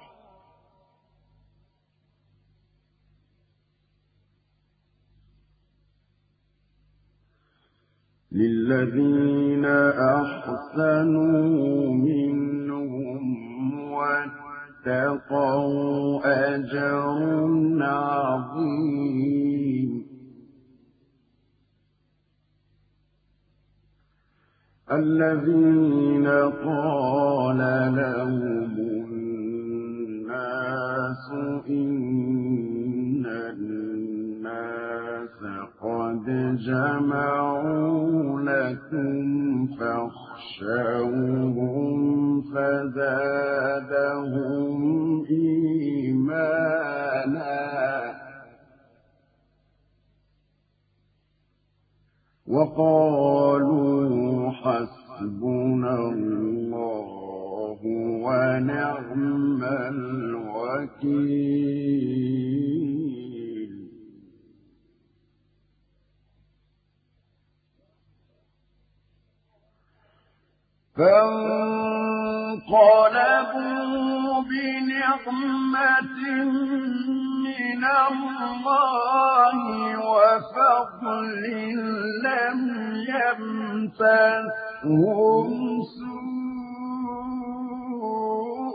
A: للذين أحسنوا منهم واتقوا أجر عظيم. الذين قال لهم الناس إن الناس قد جمعوا لكم فاخشوهم فزادهم إيمانا وقالوا حسبنا الله ونعم الوكيل. فانقلبوا بنعمة من الله وفضل لم يمسسهم سوء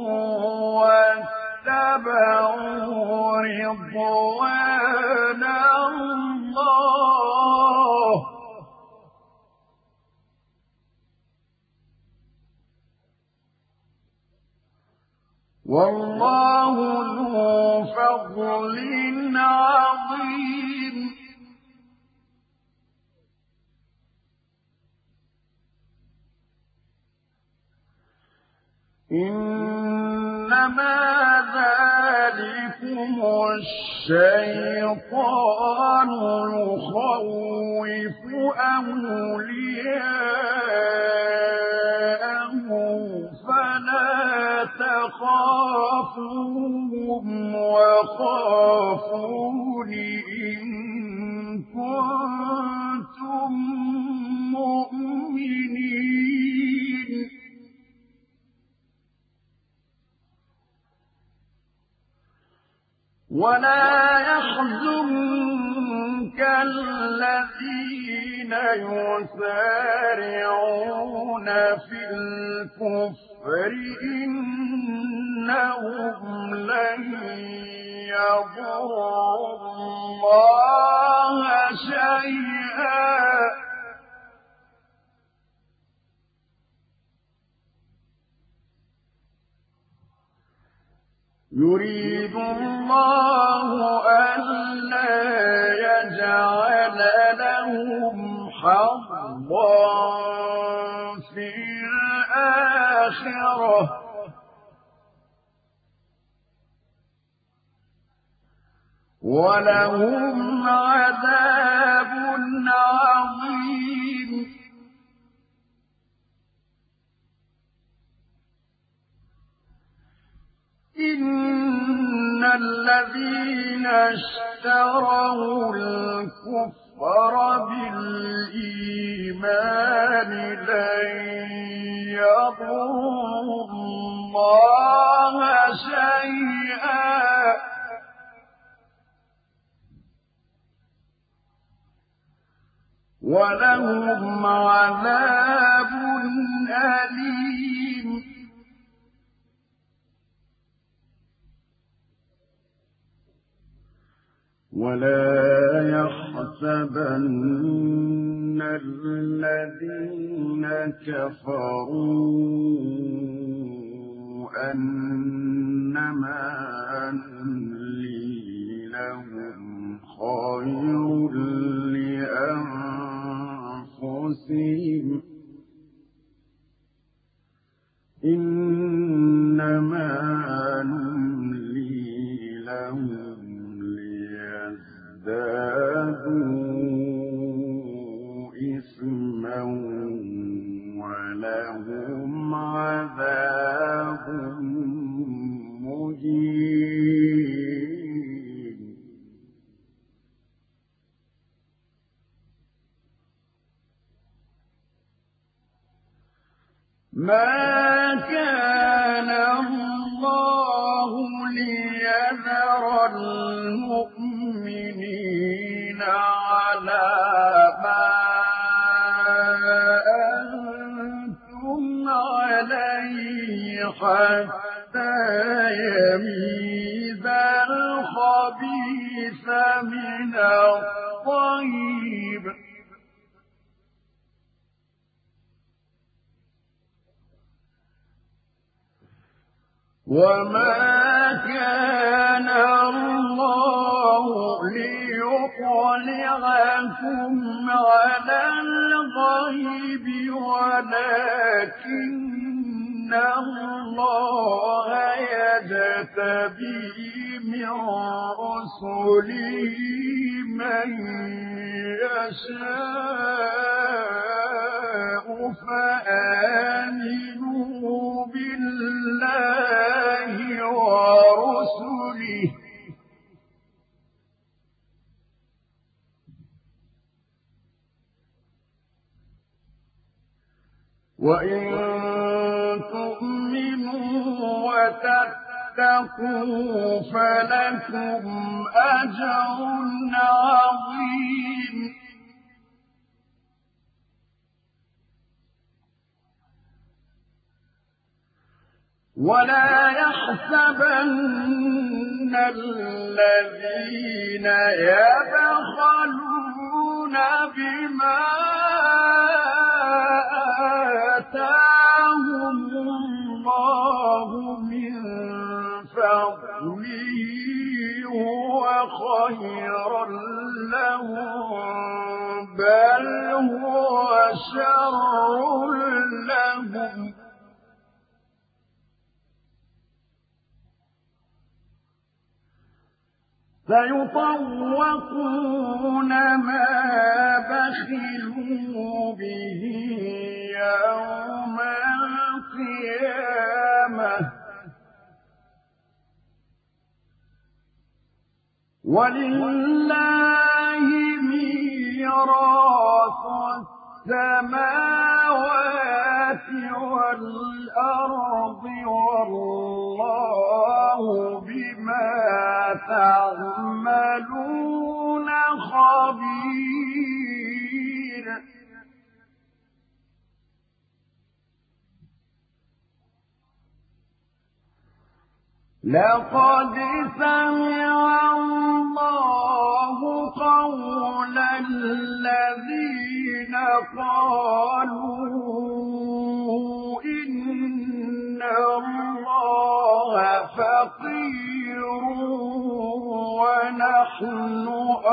A: واتبعوا رضوان الله والله ذو فضل عظيم. إنما ذلكم الشيطان يخوف أولياءه فلا تخافوهم وخافون إن كنتم مؤمنين. ولا يحزنك الذين يسارعون في الكفر إنهم لن يضروا الله شيئا يريد الله ألا يجعل لهم حظا في الآخرة ولهم عذاب عظيم. إن الذين اشتروا الكفر بالإيمان لن يضروا الله شيئا ولهم عذاب أليم. ولا يحسبن الذين كفروا أنما نملي لهم خير لأنفسهم إنما نملي لهم ليزدادوا إثما ولهم عذاب مهين. ما كان الله ليذر المؤمنين على ما أنتم عليه حتى يميز الخبيث من الطيب وما كان الله ليطلعكم على الغيب ولكن الله يجتبي من رسله من يشاء فآمنوا بالله ورسله وإن تؤمنوا وتتقوا فلكم أجر عظيم. ولا يحسبن الذين يبخلون بما آتاهم الله من فضله هو خيرا لهم بل هو شر لهم سيطوقون ما بخلوا به يوم القيامة ولله ميراث السماوات والأرض والله بما تعملون خبير. لقد سمع الله قول الذين قالوا إن الله فقير ونحن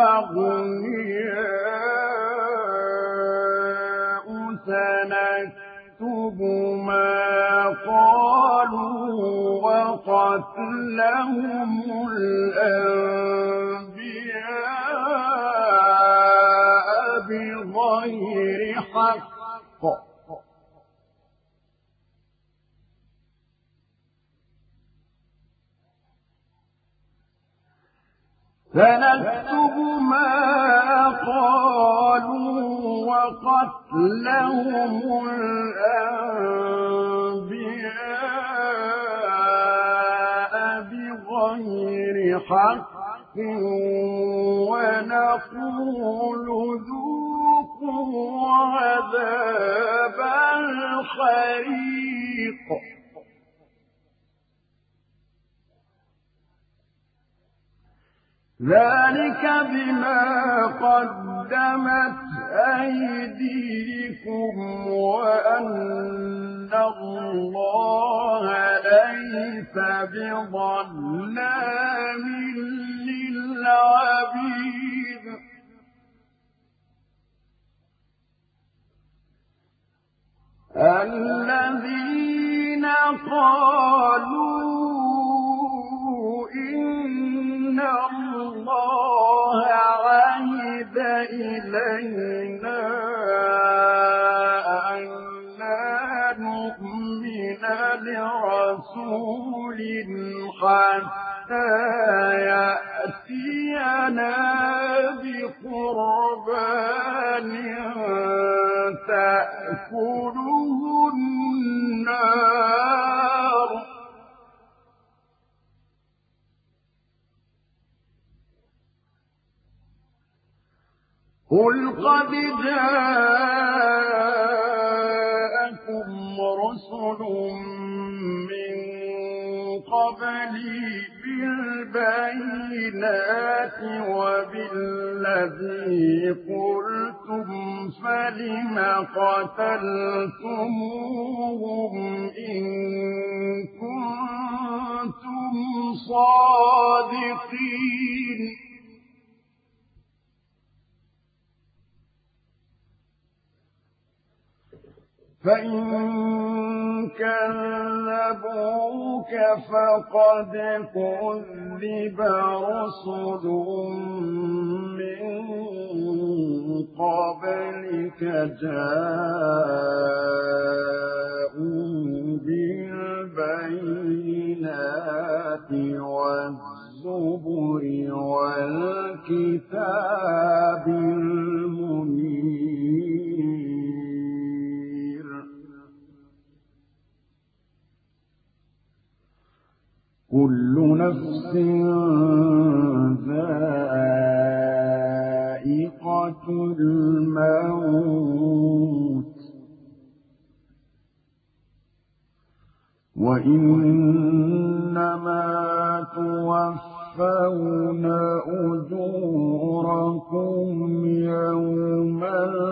A: أغنياء سنكتب ما قالوا وقتلهم الأنبياء بغير حق سنكتب ما قالوا وقتلهم الأنبياء بغير حق ونقول ذوقوا عذاب الحريق ذلك بما قدمت أيديكم وأن الله ليس بظلام للعبيد الذين قالوا إن الله عهد إلينا أن لا نؤمن لرسول حتى يأتينا بقربان تأكله النار قل قد جاءكم رسل من قبلي بالبينات وبالذي قلتم فلم قتلتموهم إن كنتم صادقين فإن كذبوك فقد كذب رسل من قبلك جاءوا بالبينات والزبر والكتاب المنير كل نفس ذائقة الموت وإنما توفون أجوركم يوم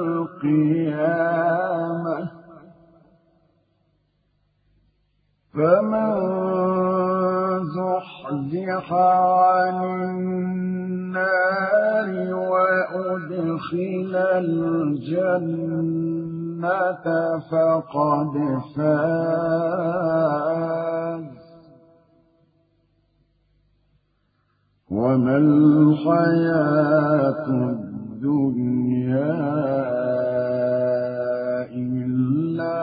A: القيامة فمن زحزح عن النار وأدخل الجنة فقد فاز وما الحياة الدنيا إلا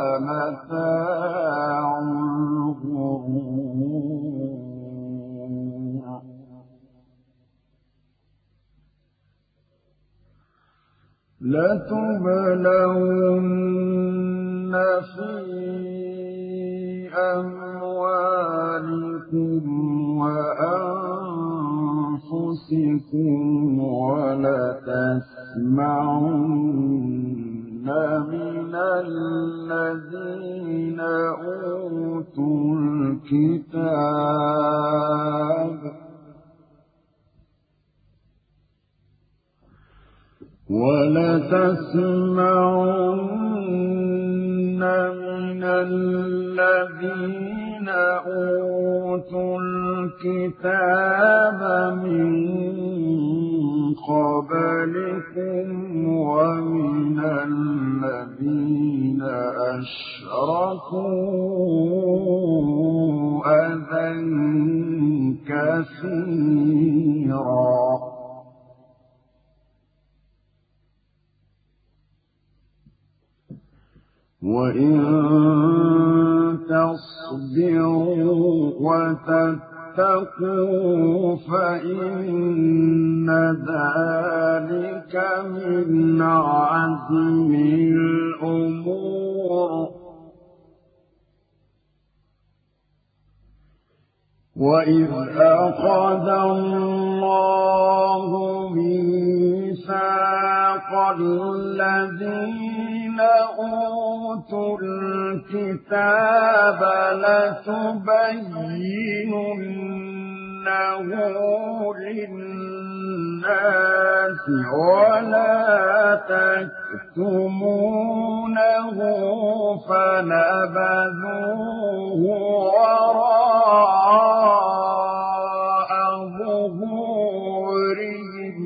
A: متاع الغرور لتبلون في أموالكم وأنفسكم ولتسمعن من الذين أوتوا الكتاب ولتسمعن من الذين أوتوا الكتاب من قبلكم ومن الذين أشركوا أذى كثيرا وإن تصبروا وتتقوا فإن ذلك من عزم الأمور وإذ أخذ الله ميثاق الذين أوتوا الكتاب لتبيننه للناس ولا تكتمونه فنبذوه وراء ظهورهم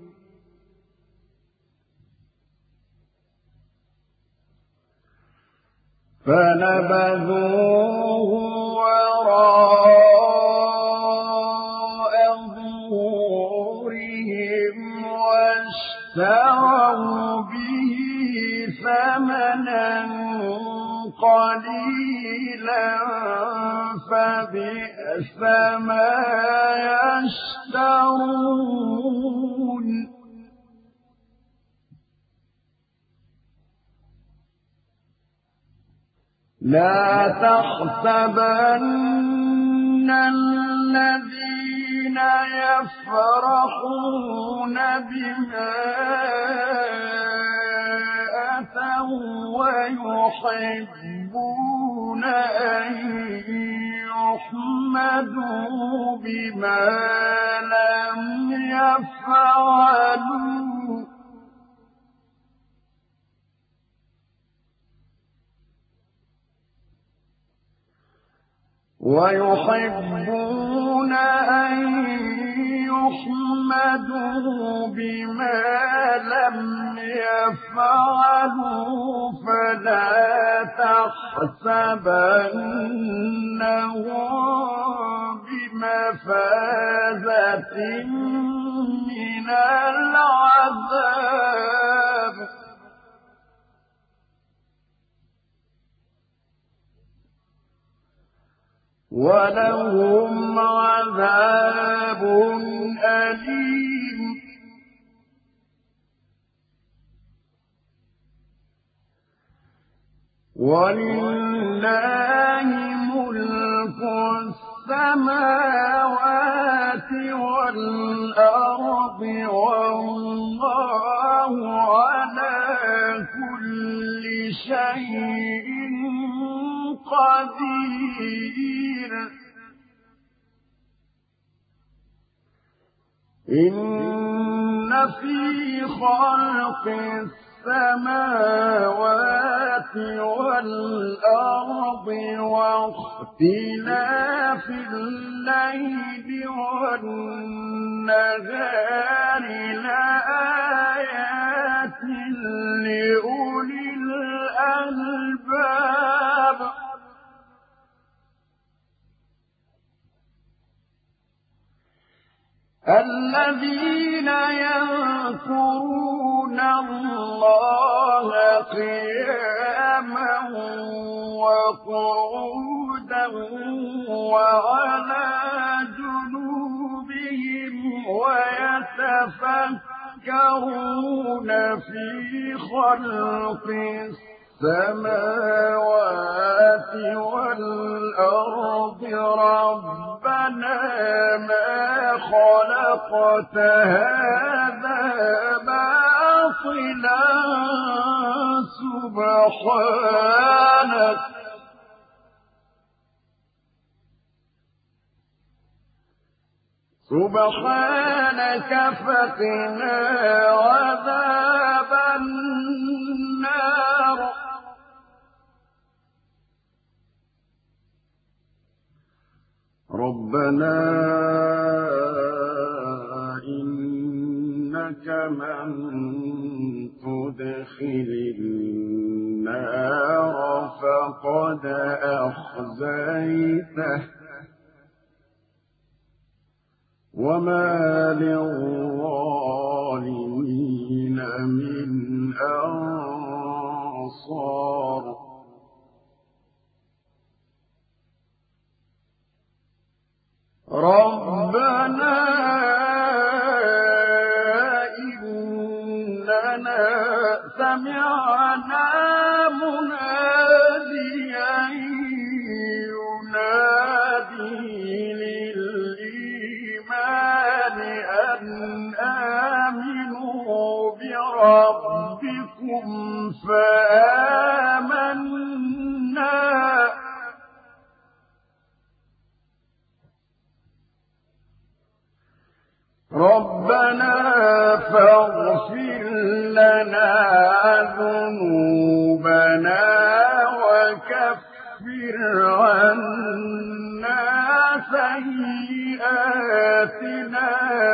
A: فنبذوه وراء ظهورهم واشتروا به ثمنا قليلا فبئس ما يشترون لا تحسبن الذين يفرحون بما أتوا ويحبون أن يحمدوا بما لم يفعلوا ويحبون أن يحمدوا بما لم يفعلوا فلا تحسبنهم بمفازة من العذاب ولهم عذاب أليم ولله ملك السماوات والأرض والله على كل شيء قدير إن في خلق السماوات والأرض واختلاف الليل والنهار لآيات لأولي الألباب الذين يذكرون الله قياما وقعودا وعلى جنوبهم ويتفكرون في خلق السماوات والأرض ربنا ما خلقت هذا باطلا سبحانك سبحانك فقنا عذاب النار ربنا إنك من تدخل النار فقد أخزيته وما للظالمين من أنصار ربنا إننا سمعنا مناديا ينادي للإيمان أن آمنوا بربكم ذنوبنا وكفر عنا سيئاتنا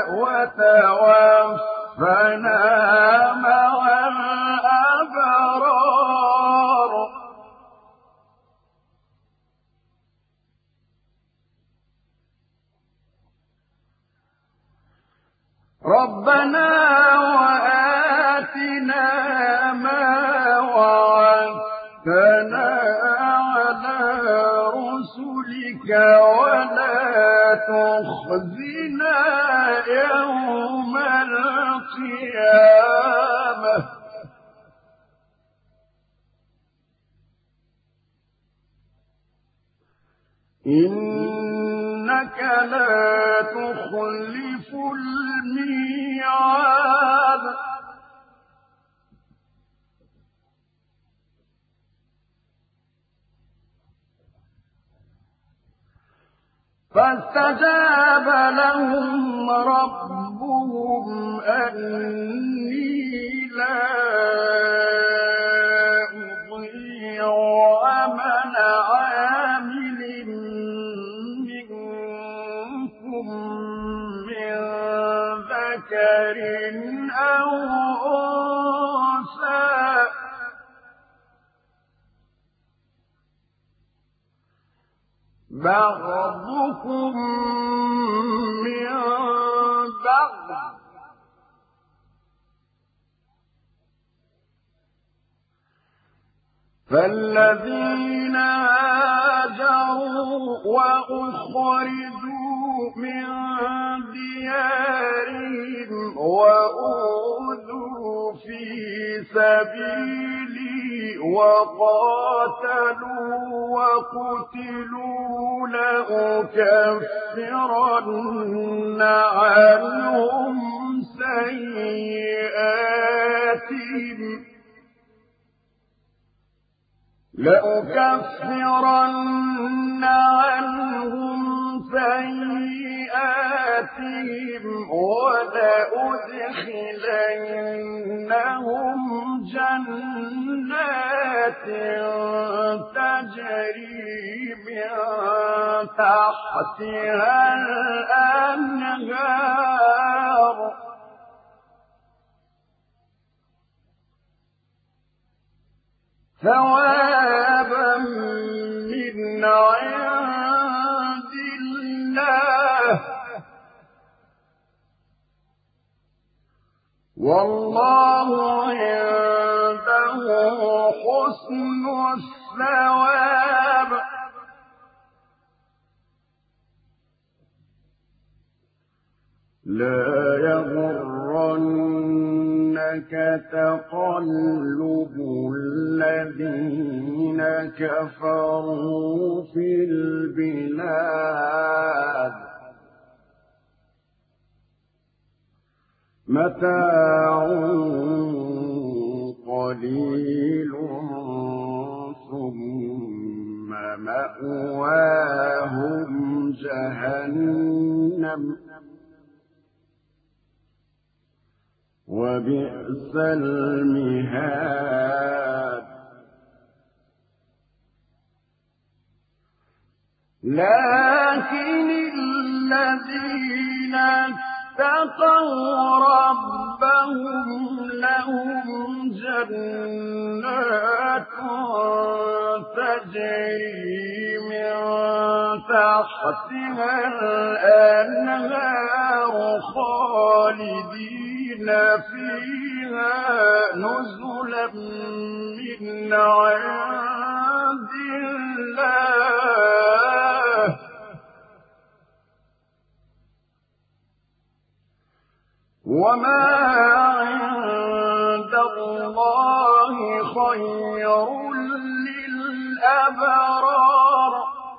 A: وتوفنا مع الأبرار. ربنا وآتنا ما وعدتنا على رسلك ولا تخزنا يوم القيامة إنك لا تخلف الميعاد. فاستجاب لهم ربهم أني لا أضيع عمل عامل منكم من ذكر أو أنثى بعضكم من بعض فالذين هاجروا وأخرجوا من ديارهم وأوذوا في سبيلي وقاتلوا وقتلوا لأكفرن عنهم سيئاتهم لأكفرن عنهم سيئاتهم ولأدخلنهم جنات تجري من تحتها الأنهار ثوابا من عند الله والله عنده حسن الثواب. لا يغرنك تقلب الذين كفروا في البلاد متاع قليل ثم مأواهم جهنم وبئس المهاد. لكن الذين اتقوا ربهم لهم جنات تجري من تحتها الأنهار خالدين فيها نزلا من عند الله وما عند الله خير للأبرار.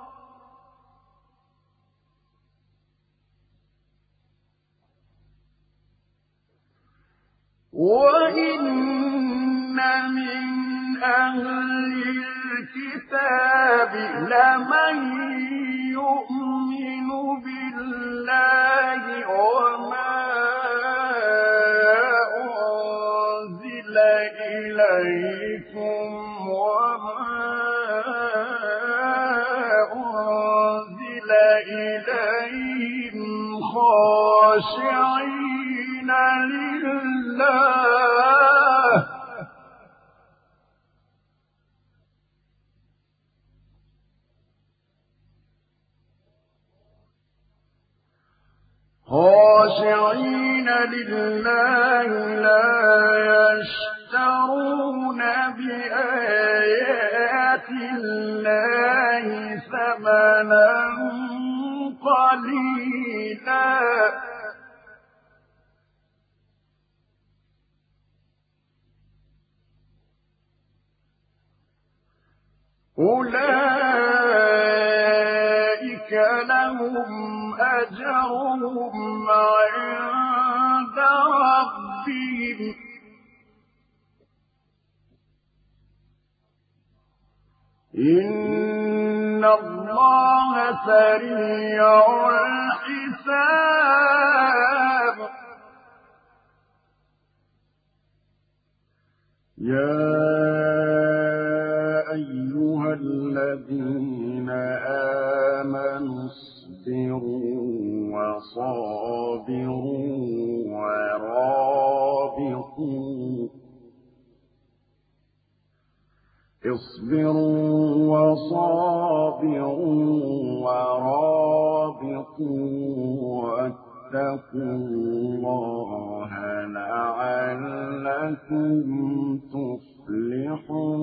A: وإن من أهل الكتاب لمن يؤمن بالله وما أنزل إليكم وما أنزل إليهم خاشعين لله خاشعين لله لا يشترون بآيات الله ثمنا قليلا أولئك لهم أجرهم عند ربهم إن الله سريع الحساب يا أيها الذين آمنوا اصبروا وصابروا ورابطوا اصبروا وصابروا ورابطوا واتقوا الله لعلكم تفلحون